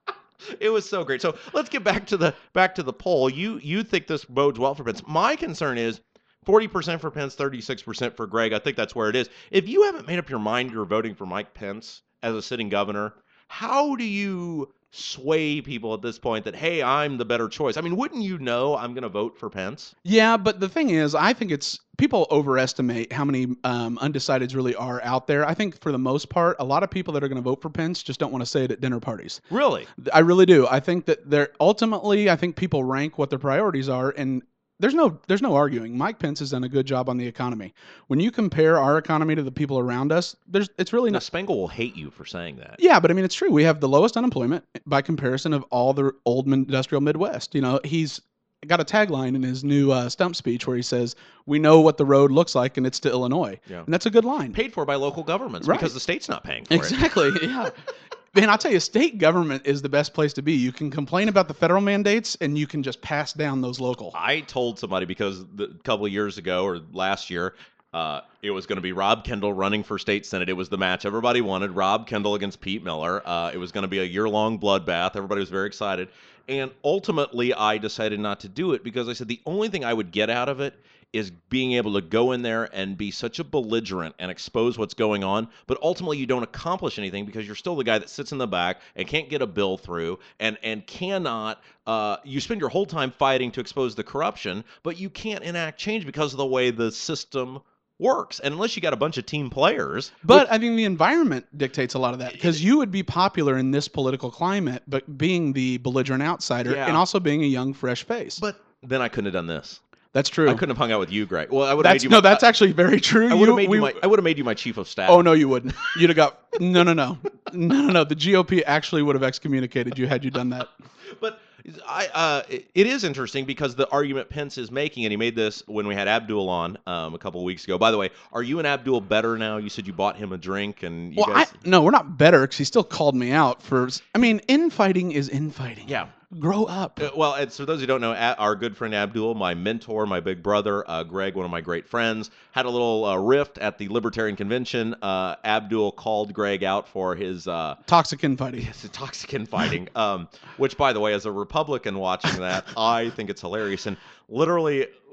It was so great. So let's get back to the back to the poll. You you think this bodes well for Pence? My concern is forty percent for Pence, thirty-six percent for Greg. I think that's where it is. If you haven't made up your mind you're voting for Mike Pence as a sitting governor, how do you sway people at this point that, hey, I'm the better choice? I mean, wouldn't you know I'm going to vote for Pence? Yeah, but the thing is, I think it's people overestimate how many um, undecideds really are out there. I think for the most part, a lot of people that are going to vote for Pence just don't want to say it at dinner parties. Really? I really do. I think that they're ultimately, I think people rank what their priorities are, and there's no there's no arguing. Mike Pence has done a good job on the economy. When you compare our economy to the people around us, there's it's really Now, not. Spangle will hate you for saying that. Yeah, but I mean it's true. We have the lowest unemployment by comparison of all the old industrial Midwest. You know, he's got a tagline in his new uh, stump speech where he says, "We know what the road looks like, and it's to Illinois." Yeah. And that's a good line. Paid for by local governments Right. because the state's not paying for it. Exactly. Yeah. Man, I'll tell you, state government is the best place to be. You can complain about the federal mandates, and you can just pass down those local. I told somebody because the, a couple of years ago or last year, uh, it was going to be Rob Kendall running for state senate. It was the match everybody wanted, Rob Kendall against Pete Miller. Uh, it was going to be a year-long bloodbath. Everybody was very excited. And ultimately, I decided not to do it because I said the only thing I would get out of it is being able to go in there and be such a belligerent and expose what's going on, but ultimately you don't accomplish anything because you're still the guy that sits in the back and can't get a bill through and and cannot uh, you spend your whole time fighting to expose the corruption, but you can't enact change because of the way the system works. And unless you got a bunch of team players, But I think the environment dictates a lot of that because you would be popular in this political climate, but being the belligerent outsider Yeah. and also being a young, fresh face. but then I couldn't have done this. That's true. I couldn't have hung out with you, Greg. Well, I would have That's, made you. no, my, that's actually very true. I would have You- made we- you my. I would have made you my chief of staff. Oh no, you wouldn't. You'd have got no, no, no, no, no, no. The G O P actually would have excommunicated you had you done that. But I, uh, it it is interesting because the argument Pence is making, and he made this when we had Abdul on um, a couple of weeks ago. By the way, are you and Abdul better now? You said you bought him a drink, and you Well, guys. I, no, we're not better because he still called me out for. I mean, infighting is infighting. Yeah. Grow up. Uh, Well, and so those who don't know, A- our good friend Abdul, my mentor, my big brother, uh, Greg, one of my great friends, had a little uh, rift at the Libertarian Convention. Uh, Abdul called Greg out for his uh, Toxic infighting. his toxic infighting, um, which, by the way, as a Republican watching that, I think it's hilarious. And literally,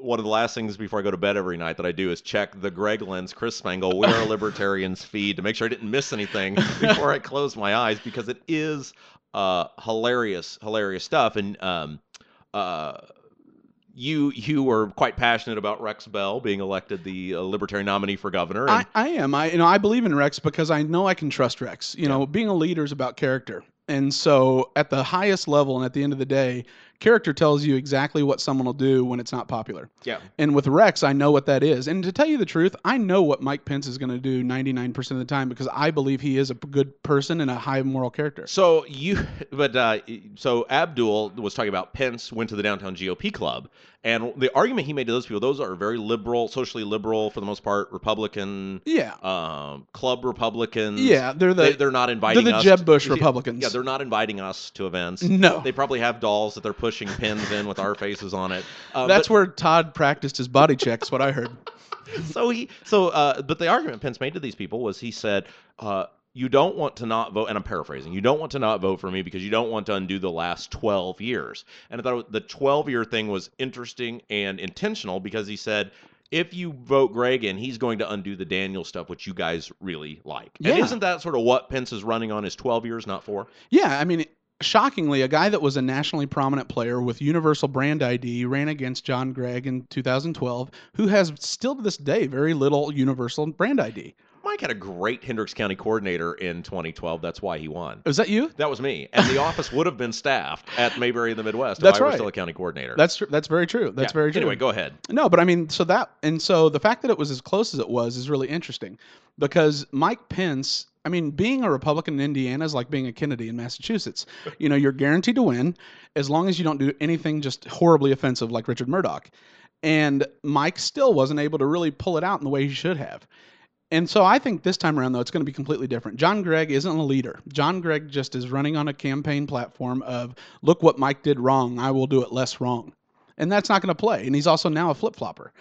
one of the last things before I go to bed every night that I do is check the Greg Lenz, Chris Spangle, We Are Libertarians feed to make sure I didn't miss anything before I close my eyes, because it is uh, hilarious, hilarious stuff. And um, uh, you you were quite passionate about Rex Bell being elected the uh, Libertarian nominee for governor. And I, I am. I you know I believe in Rex because I know I can trust Rex. You know, being a leader is about character. And so at the highest level and at the end of the day, character tells you exactly what someone will do when it's not popular. Yeah. And with Rex, I know what that is. And to tell you the truth, I know what Mike Pence is going to do ninety-nine percent of the time because I believe he is a good person and a high moral character. So you, but uh, so Abdul was talking about Pence went to the downtown G O P club, and the argument he made to those people, those are very liberal, socially liberal for the most part, Republican, Yeah. um, club Republicans. Yeah, they're the they, they're not inviting they're the us. Jeb Bush to, Republicans. Yeah, they're not inviting us to events. No. They probably have dolls that they're pushing pins in with our faces on it. Um, That's but, where Todd practiced his body checks, what I heard. so he so uh, but the argument Pence made to these people was he said. Uh, You don't want to not vote, and I'm paraphrasing, you don't want to not vote for me because you don't want to undo the last twelve years. And I thought the twelve-year thing was interesting and intentional because he said, if you vote Greg in, he's going to undo the Daniel stuff, which you guys really like. And Yeah. isn't that sort of what Pence is running on, is twelve years, not four? Yeah, I mean, shockingly, a guy that was a nationally prominent player with universal brand I D ran against John Gregg in two thousand twelve, who has still to this day very little universal brand I D. Mike had a great Hendricks County coordinator in twenty twelve. That's why he won. Is that you? That was me. And the office would have been staffed at Mayberry in the Midwest if That's I were right. still a county coordinator. That's tr- that's very true. That's Yeah. very true. Anyway, go ahead. No, but I mean, so that and so the fact that it was as close as it was is really interesting because Mike Pence. I mean, being a Republican in Indiana is like being a Kennedy in Massachusetts. You know, you're guaranteed to win as long as you don't do anything just horribly offensive like Richard Murdoch. And Mike still wasn't able to really pull it out in the way he should have. And so I think this time around, though, it's going to be completely different. John Gregg isn't a leader. John Gregg just is running on a campaign platform of, look what Mike did wrong, I will do it less wrong. And that's not going to play. And he's also now a flip-flopper.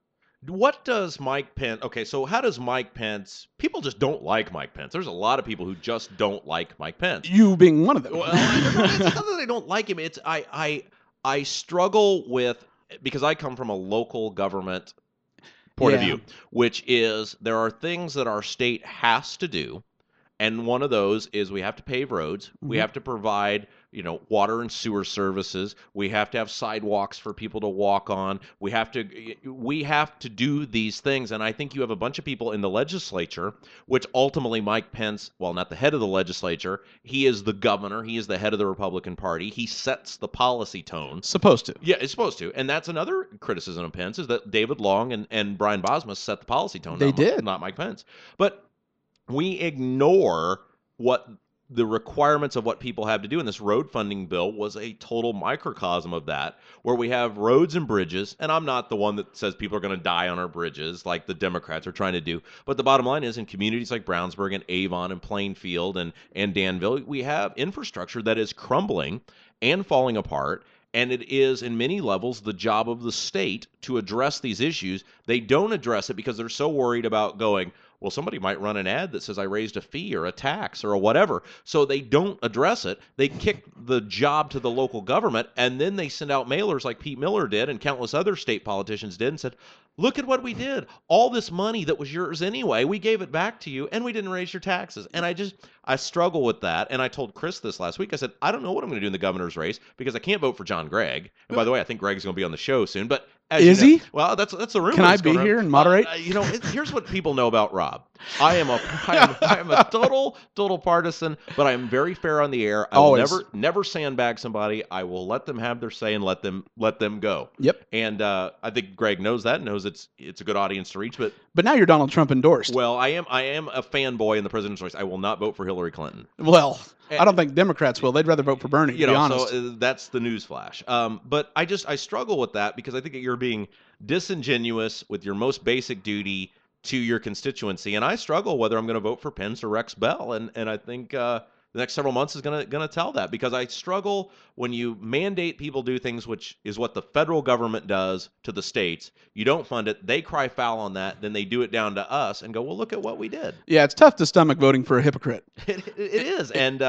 What does Mike Pence... Okay, so how does Mike Pence... People just don't like Mike Pence. There's a lot of people who just don't like Mike Pence. You being one of them. Well, it's not that I don't like him. It's I, I, I struggle with... Because I come from a local government point of Yeah. view, which is there are things that our state has to do, and one of those is we have to pave roads, we Mhm. have to provide, you know, water and sewer services, we have to have sidewalks for people to walk on, we have to we have to do these things, and I think you have a bunch of people in the legislature, which ultimately Mike Pence, well, not the head of the legislature, he is the governor, he is the head of the Republican Party, he sets the policy tone. Supposed to. Yeah, it's supposed to. And that's another criticism of Pence is that David Long and, and Brian Bosma set the policy tone. They not, Mi- did. Not Mike Pence. But we ignore what the requirements of what people have to do. And this road funding bill was a total microcosm of that, where we have roads and bridges. And I'm not the one that says people are going to die on our bridges like the Democrats are trying to do. But the bottom line is in communities like Brownsburg and Avon and Plainfield and, and Danville, we have infrastructure that is crumbling and falling apart. And it is, in many levels, the job of the state to address these issues. They don't address it because they're so worried about going, well, somebody might run an ad that says I raised a fee or a tax or a whatever. So they don't address it. They kick the job to the local government, and then they send out mailers like Pete Miller did and countless other state politicians did and said, look at what we did. All this money that was yours anyway, we gave it back to you, and we didn't raise your taxes. And I just, I struggle with that. And I told Chris this last week. I said, I don't know what I'm going to do in the governor's race because I can't vote for John Gregg. And by the way, I think Greg's going to be on the show soon. But as Is you know, he? Well, that's that's a rumor. Can I that's be going around. here and moderate? Uh, you know, it, here's what people know about Rob. I am a I am, I am a total total partisan, but I am very fair on the air. I will Always. never never sandbag somebody. I will let them have their say and let them let them go. Yep. And uh, I think Greg knows that, knows it's it's a good audience to reach. But But now you're Donald Trump endorsed. well, I am I am a fanboy in the president's race. I will not vote for Hillary Clinton. Well, I don't think Democrats will. They'd rather vote for Bernie, to You be know, honest. so uh, that's the news flash. Um, but I just I struggle with that because I think that you're being disingenuous with your most basic duty to your constituency, and I struggle whether I'm going to vote for Pence or Rex Bell, and and I think uh, the next several months is going to going to tell that because I struggle when you mandate people do things, which is what the federal government does to the states. You don't fund it, they cry foul on that, then they do it down to us and go, well, look at what we did. Yeah, it's tough to stomach voting for a hypocrite. It, it is, and uh,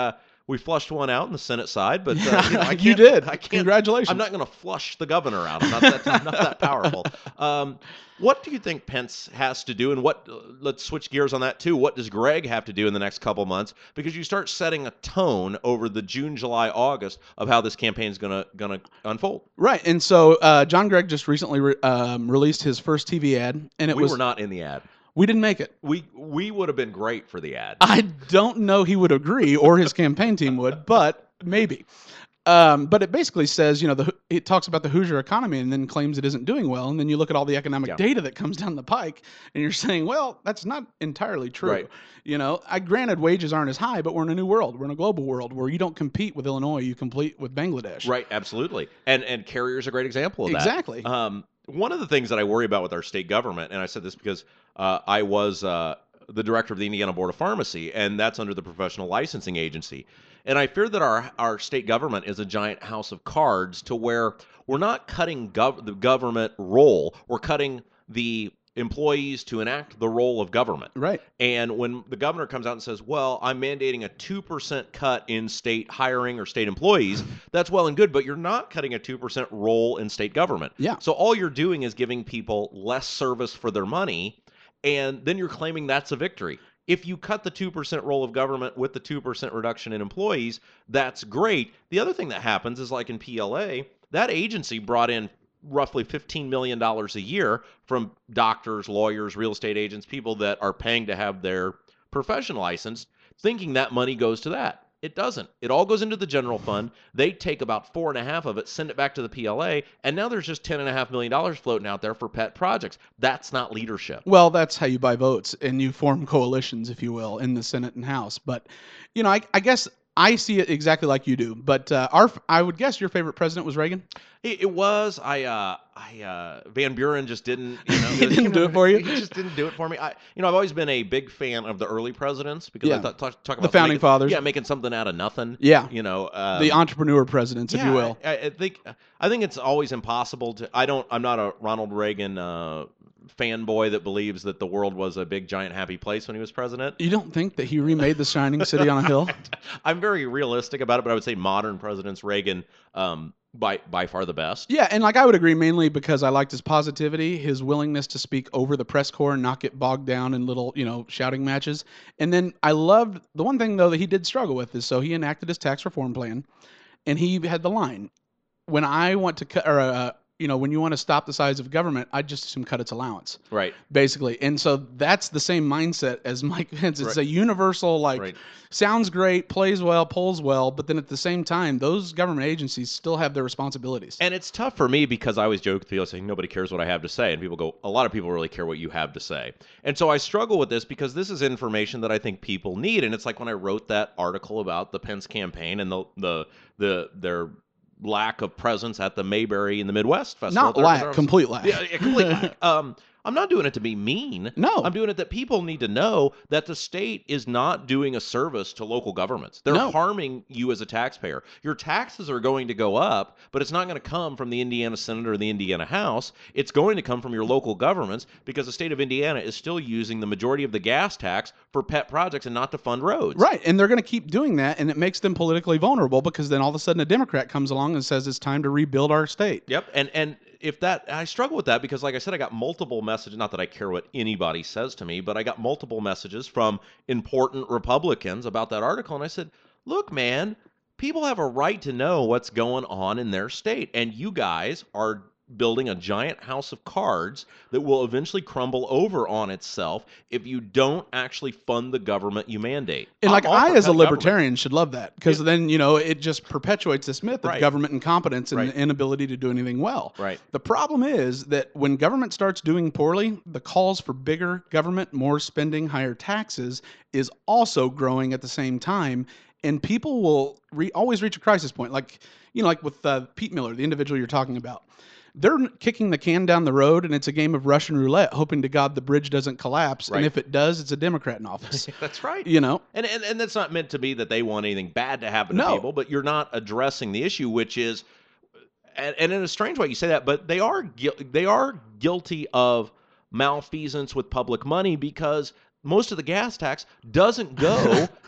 We flushed one out in the Senate side, but uh, Yeah, you, know, I you can't, did. I can't, Congratulations. I'm not going to flush the governor out. I'm not that, I'm not that powerful. Um, what do you think Pence has to do, and what? Uh, let's switch gears on that too. What does Greg have to do in the next couple months? Because you start setting a tone over the June, July, August of how this campaign is going to going to unfold. Right, and so uh, John Gregg just recently re- um, released his first T V ad, and it we was were not in the ad. we didn't make it. We we would have been great for the ad. I don't know he would agree, or his campaign team would, but maybe. Um, but it basically says, you know, the, it talks about the Hoosier economy and then claims it isn't doing well. And then you look at all the economic Yeah. data that comes down the pike and you're saying, well, that's not entirely true. Right. You know, I granted wages aren't as high, but we're in a new world. We're in a global world where you don't compete with Illinois, you compete with Bangladesh. Right, absolutely. And and Carrier's a great example of that. Exactly. Um, one of the things that I worry about with our state government, and I said this because uh, I was uh, the director of the Indiana Board of Pharmacy, and that's under the Professional Licensing Agency. And I fear that our our state government is a giant house of cards to where we're not cutting gov- the government role, we're cutting the employees to enact the role of government. Right. And when the governor comes out and says, well, I'm mandating a two percent cut in state hiring or state employees, that's well and good, but you're not cutting a two percent role in state government. Yeah. So all you're doing is giving people less service for their money, and then you're claiming that's a victory. If you cut the two percent role of government with the two percent reduction in employees, that's great. The other thing that happens is, like in P L A, that agency brought in roughly fifteen million dollars a year from doctors, lawyers, real estate agents, people that are paying to have their profession licensed, thinking that money goes to that. It doesn't. It all goes into the general fund. They take about four and a half of it, send it back to the P L A, and now there's just ten and a half million dollars floating out there for pet projects. That's not leadership. Well, that's how you buy votes and you form coalitions, if you will, in the Senate and House. But, you know, I, I guess I see it exactly like you do. But uh, our, I would guess your favorite president was Reagan. It, it was. I. Uh, I. Uh, Van Buren just didn't. You know, He didn't do it for you? He just didn't do it for me. I. You know, I've always been a big fan of the early presidents because Yeah. I thought talk, talk about founding making, fathers. Yeah, making something out of nothing. Yeah. You know, um, The entrepreneur presidents, if yeah, you will. I, I think. I think it's always impossible to. I don't. I'm not a Ronald Reagan uh, fanboy that believes that the world was a big giant happy place when he was president. You don't think that he remade the shining city on a hill? I'm very realistic about it, but I would say modern presidents, Reagan, um, by by far the best. Yeah, and like I would agree mainly because I liked his positivity, his willingness to speak over the press corps and not get bogged down in little, you know, shouting matches. And then I loved the one thing though that he did struggle with is so he enacted his tax reform plan, and he had the line, when I want to cut, or uh, you know, when you want to stop the size of government, I just assume cut its allowance. Right. Basically. And so that's the same mindset as Mike Pence. It's Right. a universal, like, Right. sounds great, plays well, polls well, but then at the same time, those government agencies still have their responsibilities. And it's tough for me because I always joke with people saying nobody cares what I have to say. And people go, a lot of people really care what you have to say. And so I struggle with this because this is information that I think people need. And it's like when I wrote that article about the Pence campaign and the the the their lack of presence at the Mayberry in the Midwest Festival. Not There- lack, there was- complete lack. Yeah, yeah, complete lack. Um, I'm not doing it to be mean. No. I'm doing it that people need to know that the state is not doing a service to local governments. They're No. harming you as a taxpayer. Your taxes are going to go up, but it's not going to come from the Indiana Senate or the Indiana House. It's going to come from your local governments because the state of Indiana is still using the majority of the gas tax for pet projects and not to fund roads. Right. And they're going to keep doing that. And it makes them politically vulnerable because then all of a sudden a Democrat comes along and says it's time to rebuild our state. Yep. And and if that, I struggle with that because, like I said, I got multiple messages. Not that I care what anybody says to me, but I got multiple messages from important Republicans about that article. And I said, look, man, people have a right to know what's going on in their state. And you guys are building a giant house of cards that will eventually crumble over on itself if you don't actually fund the government you mandate. And I'm like all I, for as a cutting government. libertarian, should love that because Yeah. then, you know, it just perpetuates this myth of Right. government incompetence and Right. the inability to do anything well. Right. The problem is that when government starts doing poorly, the calls for bigger government, more spending, higher taxes is also growing at the same time. And people will re- always reach a crisis point. Like, you know, like with uh, Pete Miller, the individual you're talking about. They're kicking the can down the road, and it's a game of Russian roulette, hoping to God the bridge doesn't collapse. Right. And if it does, it's a Democrat in office. That's right. You know? And, and and that's not meant to be that they want anything bad to happen to No. people, but you're not addressing the issue, which is, and, and in a strange way you say that, but they are guil- they are guilty of malfeasance with public money because most of the gas tax doesn't go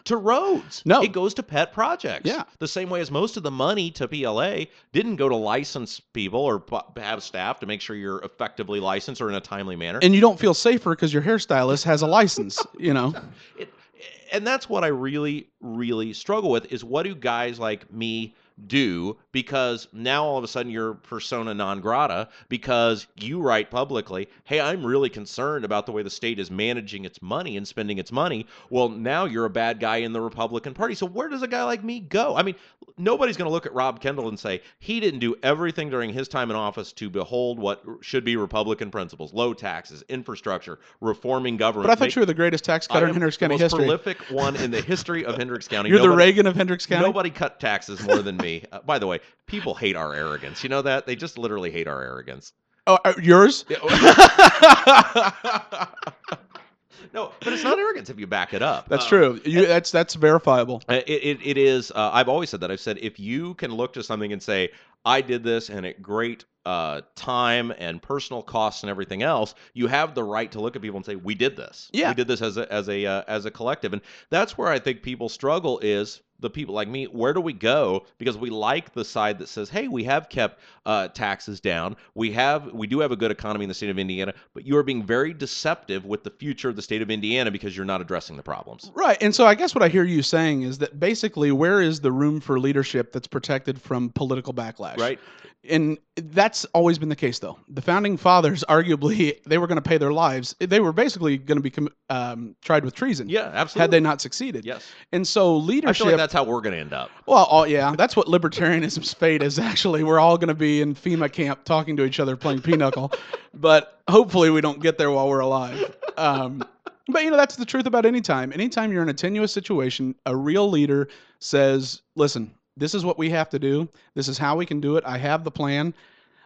to roads. No. It goes to pet projects. Yeah. The same way as most of the money to P L A didn't go to license people or p- have staff to make sure you're effectively licensed or in a timely manner. And you don't feel safer because your hairstylist has a license, you know? It, and that's what I really, really struggle with is what do guys like me do, because now all of a sudden you're persona non grata because you write publicly, hey, I'm really concerned about the way the state is managing its money and spending its money. Well, now you're a bad guy in the Republican Party. So where does a guy like me go? I mean, nobody's going to look at Rob Kendall and say he didn't do everything during his time in office to behold what should be Republican principles: low taxes, infrastructure, reforming government. But I thought make, you were the greatest tax cutter I in am Hendricks the County most history. prolific one in the history of Hendricks County. You're the Nobody- Reagan of Hendricks County? Nobody cut taxes more than me. Uh, by the way, people hate our arrogance. You know that? They just literally hate our arrogance. Oh, uh, yours? No, but it's not arrogance if you back it up. That's Uh, true. You, that's that's verifiable. It, it, it is. Uh, I've always said that. I've said if you can look to something and say, I did this and at great uh, time and personal costs and everything else, you have the right to look at people and say, we did this. Yeah. We did this as a, as a, uh, as a collective. And that's where I think people struggle is the people like me, where do we go? Because we like the side that says, hey, we have kept uh, taxes down. We have, we do have a good economy in the state of Indiana, but you are being very deceptive with the future of the state of Indiana because you're not addressing the problems. Right. And so I guess what I hear you saying is that basically where is the room for leadership that's protected from political backlash? Right. And that's always been the case, though. The founding fathers, arguably, they were going to pay their lives. They were basically going to be com- um, tried with treason. Yeah, absolutely. Had they not succeeded. Yes. And so I leadership. feel like that's how we're going to end up. Well, all, yeah, that's what libertarianism's fate is. Actually, we're all going to be in FEMA camp talking to each other, playing pinochle. But hopefully, we don't get there while we're alive. Um, but you know, that's the truth about any time. Anytime you're in a tenuous situation, a real leader says, "Listen, this is what we have to do. This is how we can do it. I have the plan.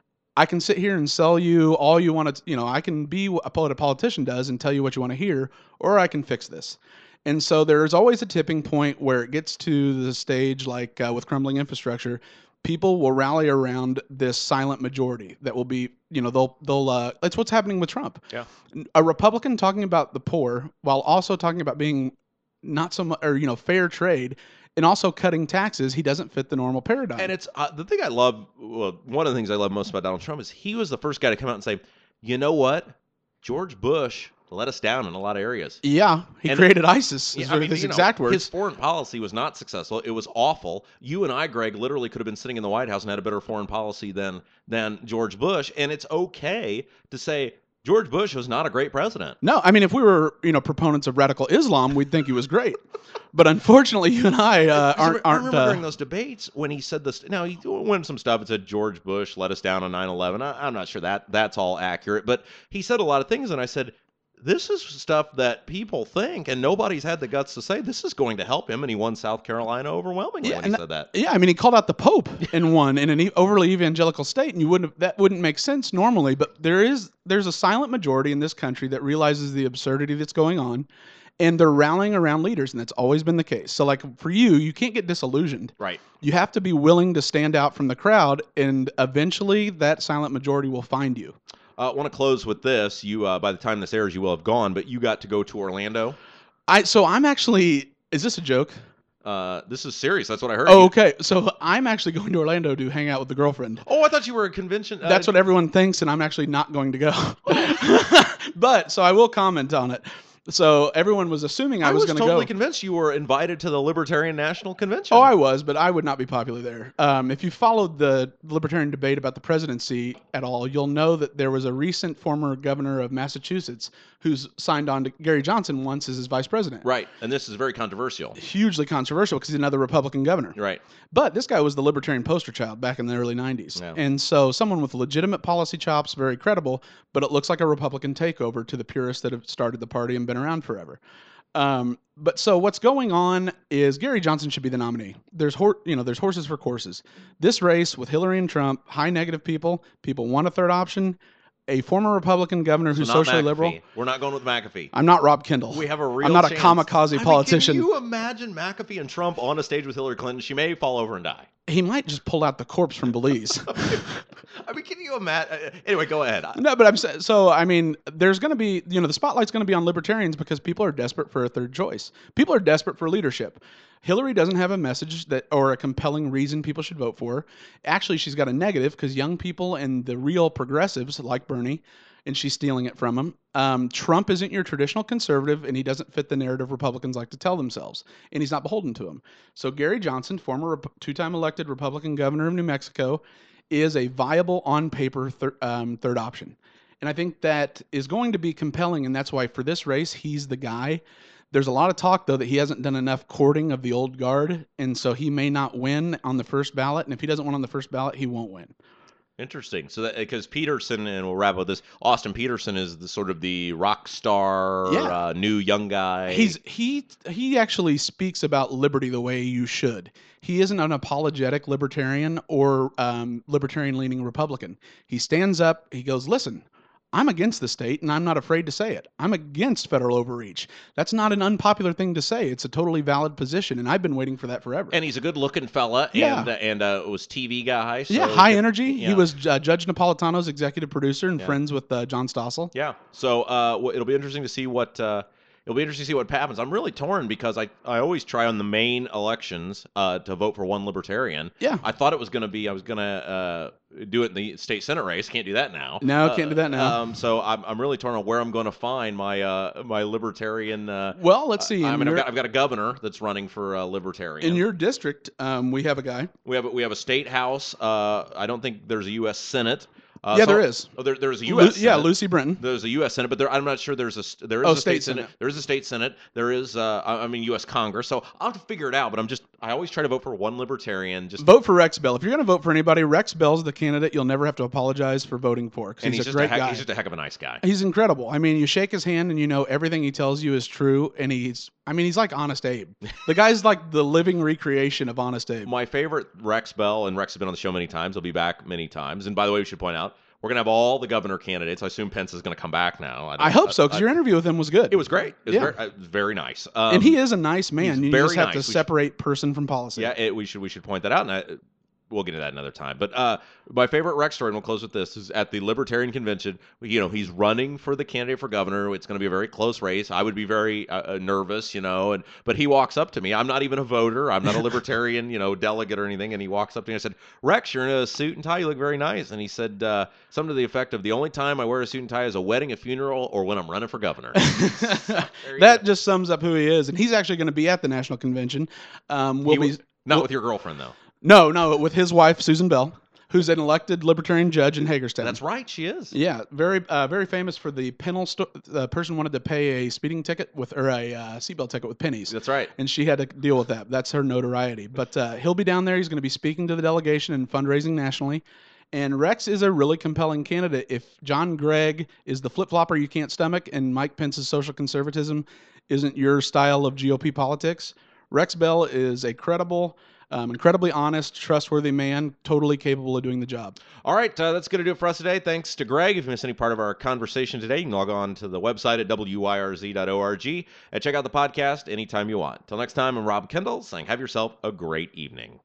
I can sit here and sell you all you want to. You know, I can be what a politician does and tell you what you want to hear, or I can fix this." And so there's always a tipping point where it gets to the stage, like uh, with crumbling infrastructure, people will rally around this silent majority that will be, you know, they'll, they'll, uh, that's what's happening with Trump. Yeah. A Republican talking about the poor while also talking about being not so much, or, you know, fair trade and also cutting taxes. He doesn't fit the normal paradigm. And it's uh, the thing I love, well, one of the things I love most about Donald Trump is he was the first guy to come out and say, you know what? George Bush let us down in a lot of areas. yeah. He And- created ISIS. Yeah, Is I mean, his you know, exact words. His foreign policy was not successful. It was awful. You and I, Greg, literally could have been sitting in the White House and had a better foreign policy than than George Bush. And it's okay to say George Bush was not a great president. No, I mean, if we were, you know, proponents of radical Islam, we'd think he was great. But unfortunately, you and I uh, I aren't. I aren't remember uh, during those debates when he said this. Now he went some stuff and said George Bush let us down on nine eleven. I, I'm not sure that that's all accurate, but he said a lot of things, and I said, this is stuff that people think, and nobody's had the guts to say this is going to help him, and he won South Carolina overwhelmingly when he and said that. Yeah, I mean, he called out the Pope in one in an e- overly evangelical state, and you wouldn't have, that wouldn't make sense normally. But there is there's a silent majority in this country that realizes the absurdity that's going on, and they're rallying around leaders, and that's always been the case. So, like for you, you can't get disillusioned. Right. You have to be willing to stand out from the crowd, and eventually that silent majority will find you. I uh, want to close with this. You, uh, by the time this airs, you will have gone, but you got to go to Orlando. I so I'm actually. Is this a joke? Uh, this is serious. That's what I heard. Oh, You- okay. So I'm actually going to Orlando to hang out with the girlfriend. Oh, I thought you were a convention. Uh, That's what everyone thinks, and I'm actually not going to go. But so I will comment on it. So everyone was assuming I, I was, was going to totally go. convinced you were invited to the Libertarian National Convention. Oh, I was, but I would not be popular there. Um, if you followed the libertarian debate about the presidency at all, you'll know that there was a recent former governor of Massachusetts who's signed on to Gary Johnson once as his vice president. Right, and this is very controversial. Hugely controversial because he's another Republican governor. Right. But this guy was the libertarian poster child back in the early nineties. Yeah. And so someone with legitimate policy chops, very credible, but it looks like a Republican takeover to the purists that have started the party and been around forever. Um, but so what's going on is Gary Johnson should be the nominee. There's hor- you know, there's horses for courses. This race with Hillary and Trump, high negative people, people want a third option. A former Republican governor So who's not socially McAfee. liberal. We're not going with McAfee. I'm not Rob Kendall. We have a real I'm not chance. a kamikaze I mean, politician. can you imagine McAfee and Trump on a stage with Hillary Clinton? She may fall over and die. He might just pull out the corpse from Belize. I mean, can you imagine? Anyway, go ahead. No, but I'm sa- so I mean, there's going to be, you know, the spotlight's going to be on libertarians because people are desperate for a third choice. People are desperate for leadership. Hillary doesn't have a message that or a compelling reason people should vote for her. Actually, she's got a negative because young people and the real progressives like Bernie, and she's stealing it from him. Um, Trump isn't your traditional conservative, and he doesn't fit the narrative Republicans like to tell themselves, and he's not beholden to him. So Gary Johnson, former rep- two-time elected Republican governor of New Mexico, is a viable on-paper thir- um, third option. And I think that is going to be compelling, and that's why for this race, he's the guy. There's a lot of talk, though, that he hasn't done enough courting of the old guard, and so he may not win on the first ballot, and if he doesn't win on the first ballot, he won't win. Interesting. So that because Peterson, and we'll wrap up with this, Austin Peterson is the sort of the rock star, Yeah. uh, new young guy. He's he he actually speaks about liberty the way you should. He isn't an apologetic libertarian or um, libertarian-leaning Republican. He stands up. He goes, "Listen, I'm against the state, and I'm not afraid to say it. I'm against federal overreach. That's not an unpopular thing to say. It's a totally valid position, and I've been waiting for that forever." and he's a good-looking fella, Yeah. and uh, and uh, was T V guy. So yeah, high good- energy. yeah. He was uh, Judge Napolitano's executive producer and Yeah. friends with uh, John Stossel. Yeah. So uh, w- it'll be interesting to see what uh, it'll be interesting to see what happens. I'm really torn because I, I always try on the main elections uh, to vote for one libertarian. Yeah. I thought it was going to be I was going to uh, do it in the state senate race. Can't do that now. No, Uh, can't do that now. Um, so I'm I'm really torn on where I'm going to find my uh, my libertarian. Uh, Well, let's see. I In mean, I've your, got, I've got a governor that's running for uh, libertarian. in your district, um, we have a guy. we have a- we have a state house. Uh, I don't think there's a U S Senate. Uh, Yeah, so- there is. Oh, there, there's a U Lu- S yeah, Senate. Lucy Brenton. There's a U S Senate, but there, I'm not sure there's a st- there is Oh, a state, state Senate. Senate. There is a state Senate. There is uh, I I mean U S Congress. So I'll have to figure it out. But I'm just I always try to vote for one libertarian. Just Vote for Rex Bell. If you're going to vote for anybody, Rex Bell's the candidate you'll never have to apologize for voting for because and he's, he's, a just a great heck, guy. he's just a heck of a nice guy. He's incredible. I mean, you shake his hand and you know everything he tells you is true. And he's, I mean, he's like Honest Abe. The guy's like the living recreation of Honest Abe. My favorite Rex Bell, and Rex has been on the show many times. He'll be back many times. And by the way, we should point out we're gonna have all the governor candidates. I assume Pence is gonna come back now. I hope so because your interview with him was good. It was great. It was Yeah. very, uh, very nice. Um, and he is a nice man. he's You very just have nice. to We should- separate person from policy. Yeah, it, we should we should point that out, and I, we'll get into that another time. But uh, my favorite Rex story, and we'll close with this, is at the Libertarian Convention. You know, he's running for the candidate for governor. It's going to be a very close race. I would be very uh, uh, nervous, you know. And but he walks up to me. I'm not even a voter. I'm not a Libertarian, you know, delegate or anything. And he walks up to me. I said, "Rex, you're in a suit and tie. You look very nice." And he said uh, something to the effect of, "The only time I wear a suit and tie is a wedding, a funeral, or when I'm running for governor." There you That go. just sums up who he is. And he's actually going to be at the national convention. Um, we'll He be w- not we'll- with your girlfriend though. No, no, with his wife Susan Bell, who's an elected libertarian judge in Hagerstown. That's right. She is. Yeah, very, uh, very famous for the Pennell. Sto- the person wanted to pay a speeding ticket with, or a uh, seatbelt ticket with pennies, That's right. and she had to deal with that. That's her notoriety. But uh, he'll be down there. He's going to be speaking to the delegation and fundraising nationally. And Rex is a really compelling candidate. If John Gregg is the flip flopper you can't stomach, and Mike Pence's social conservatism isn't your style of G O P politics, Rex Bell is a credible. Um, incredibly honest, trustworthy man, totally capable of doing the job. All right, uh, that's going to do it for us today. Thanks to Greg. If you missed any part of our conversation today, you can log on to the website at w y r z dot org and check out the podcast anytime you want. Till next time, I'm Rob Kendall saying have yourself a great evening.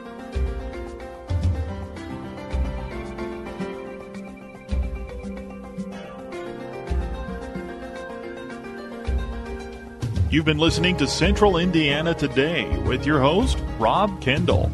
You've been listening to Central Indiana Today with your host, Rob Kendall.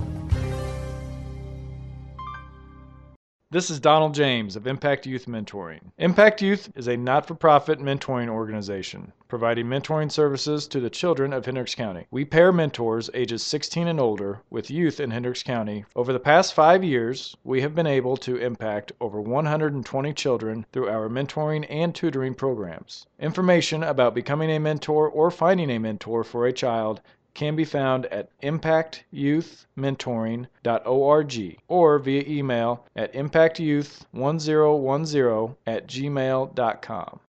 This is Donald James of Impact Youth Mentoring. Impact Youth is a not-for-profit mentoring organization providing mentoring services to the children of Hendricks County. We pair mentors ages sixteen and older with youth in Hendricks County. Over the past five years, we have been able to impact over one hundred twenty children through our mentoring and tutoring programs. Information about becoming a mentor or finding a mentor for a child can be found at impact youth mentoring dot org or via email at impact youth one zero one zero at gmail dot com.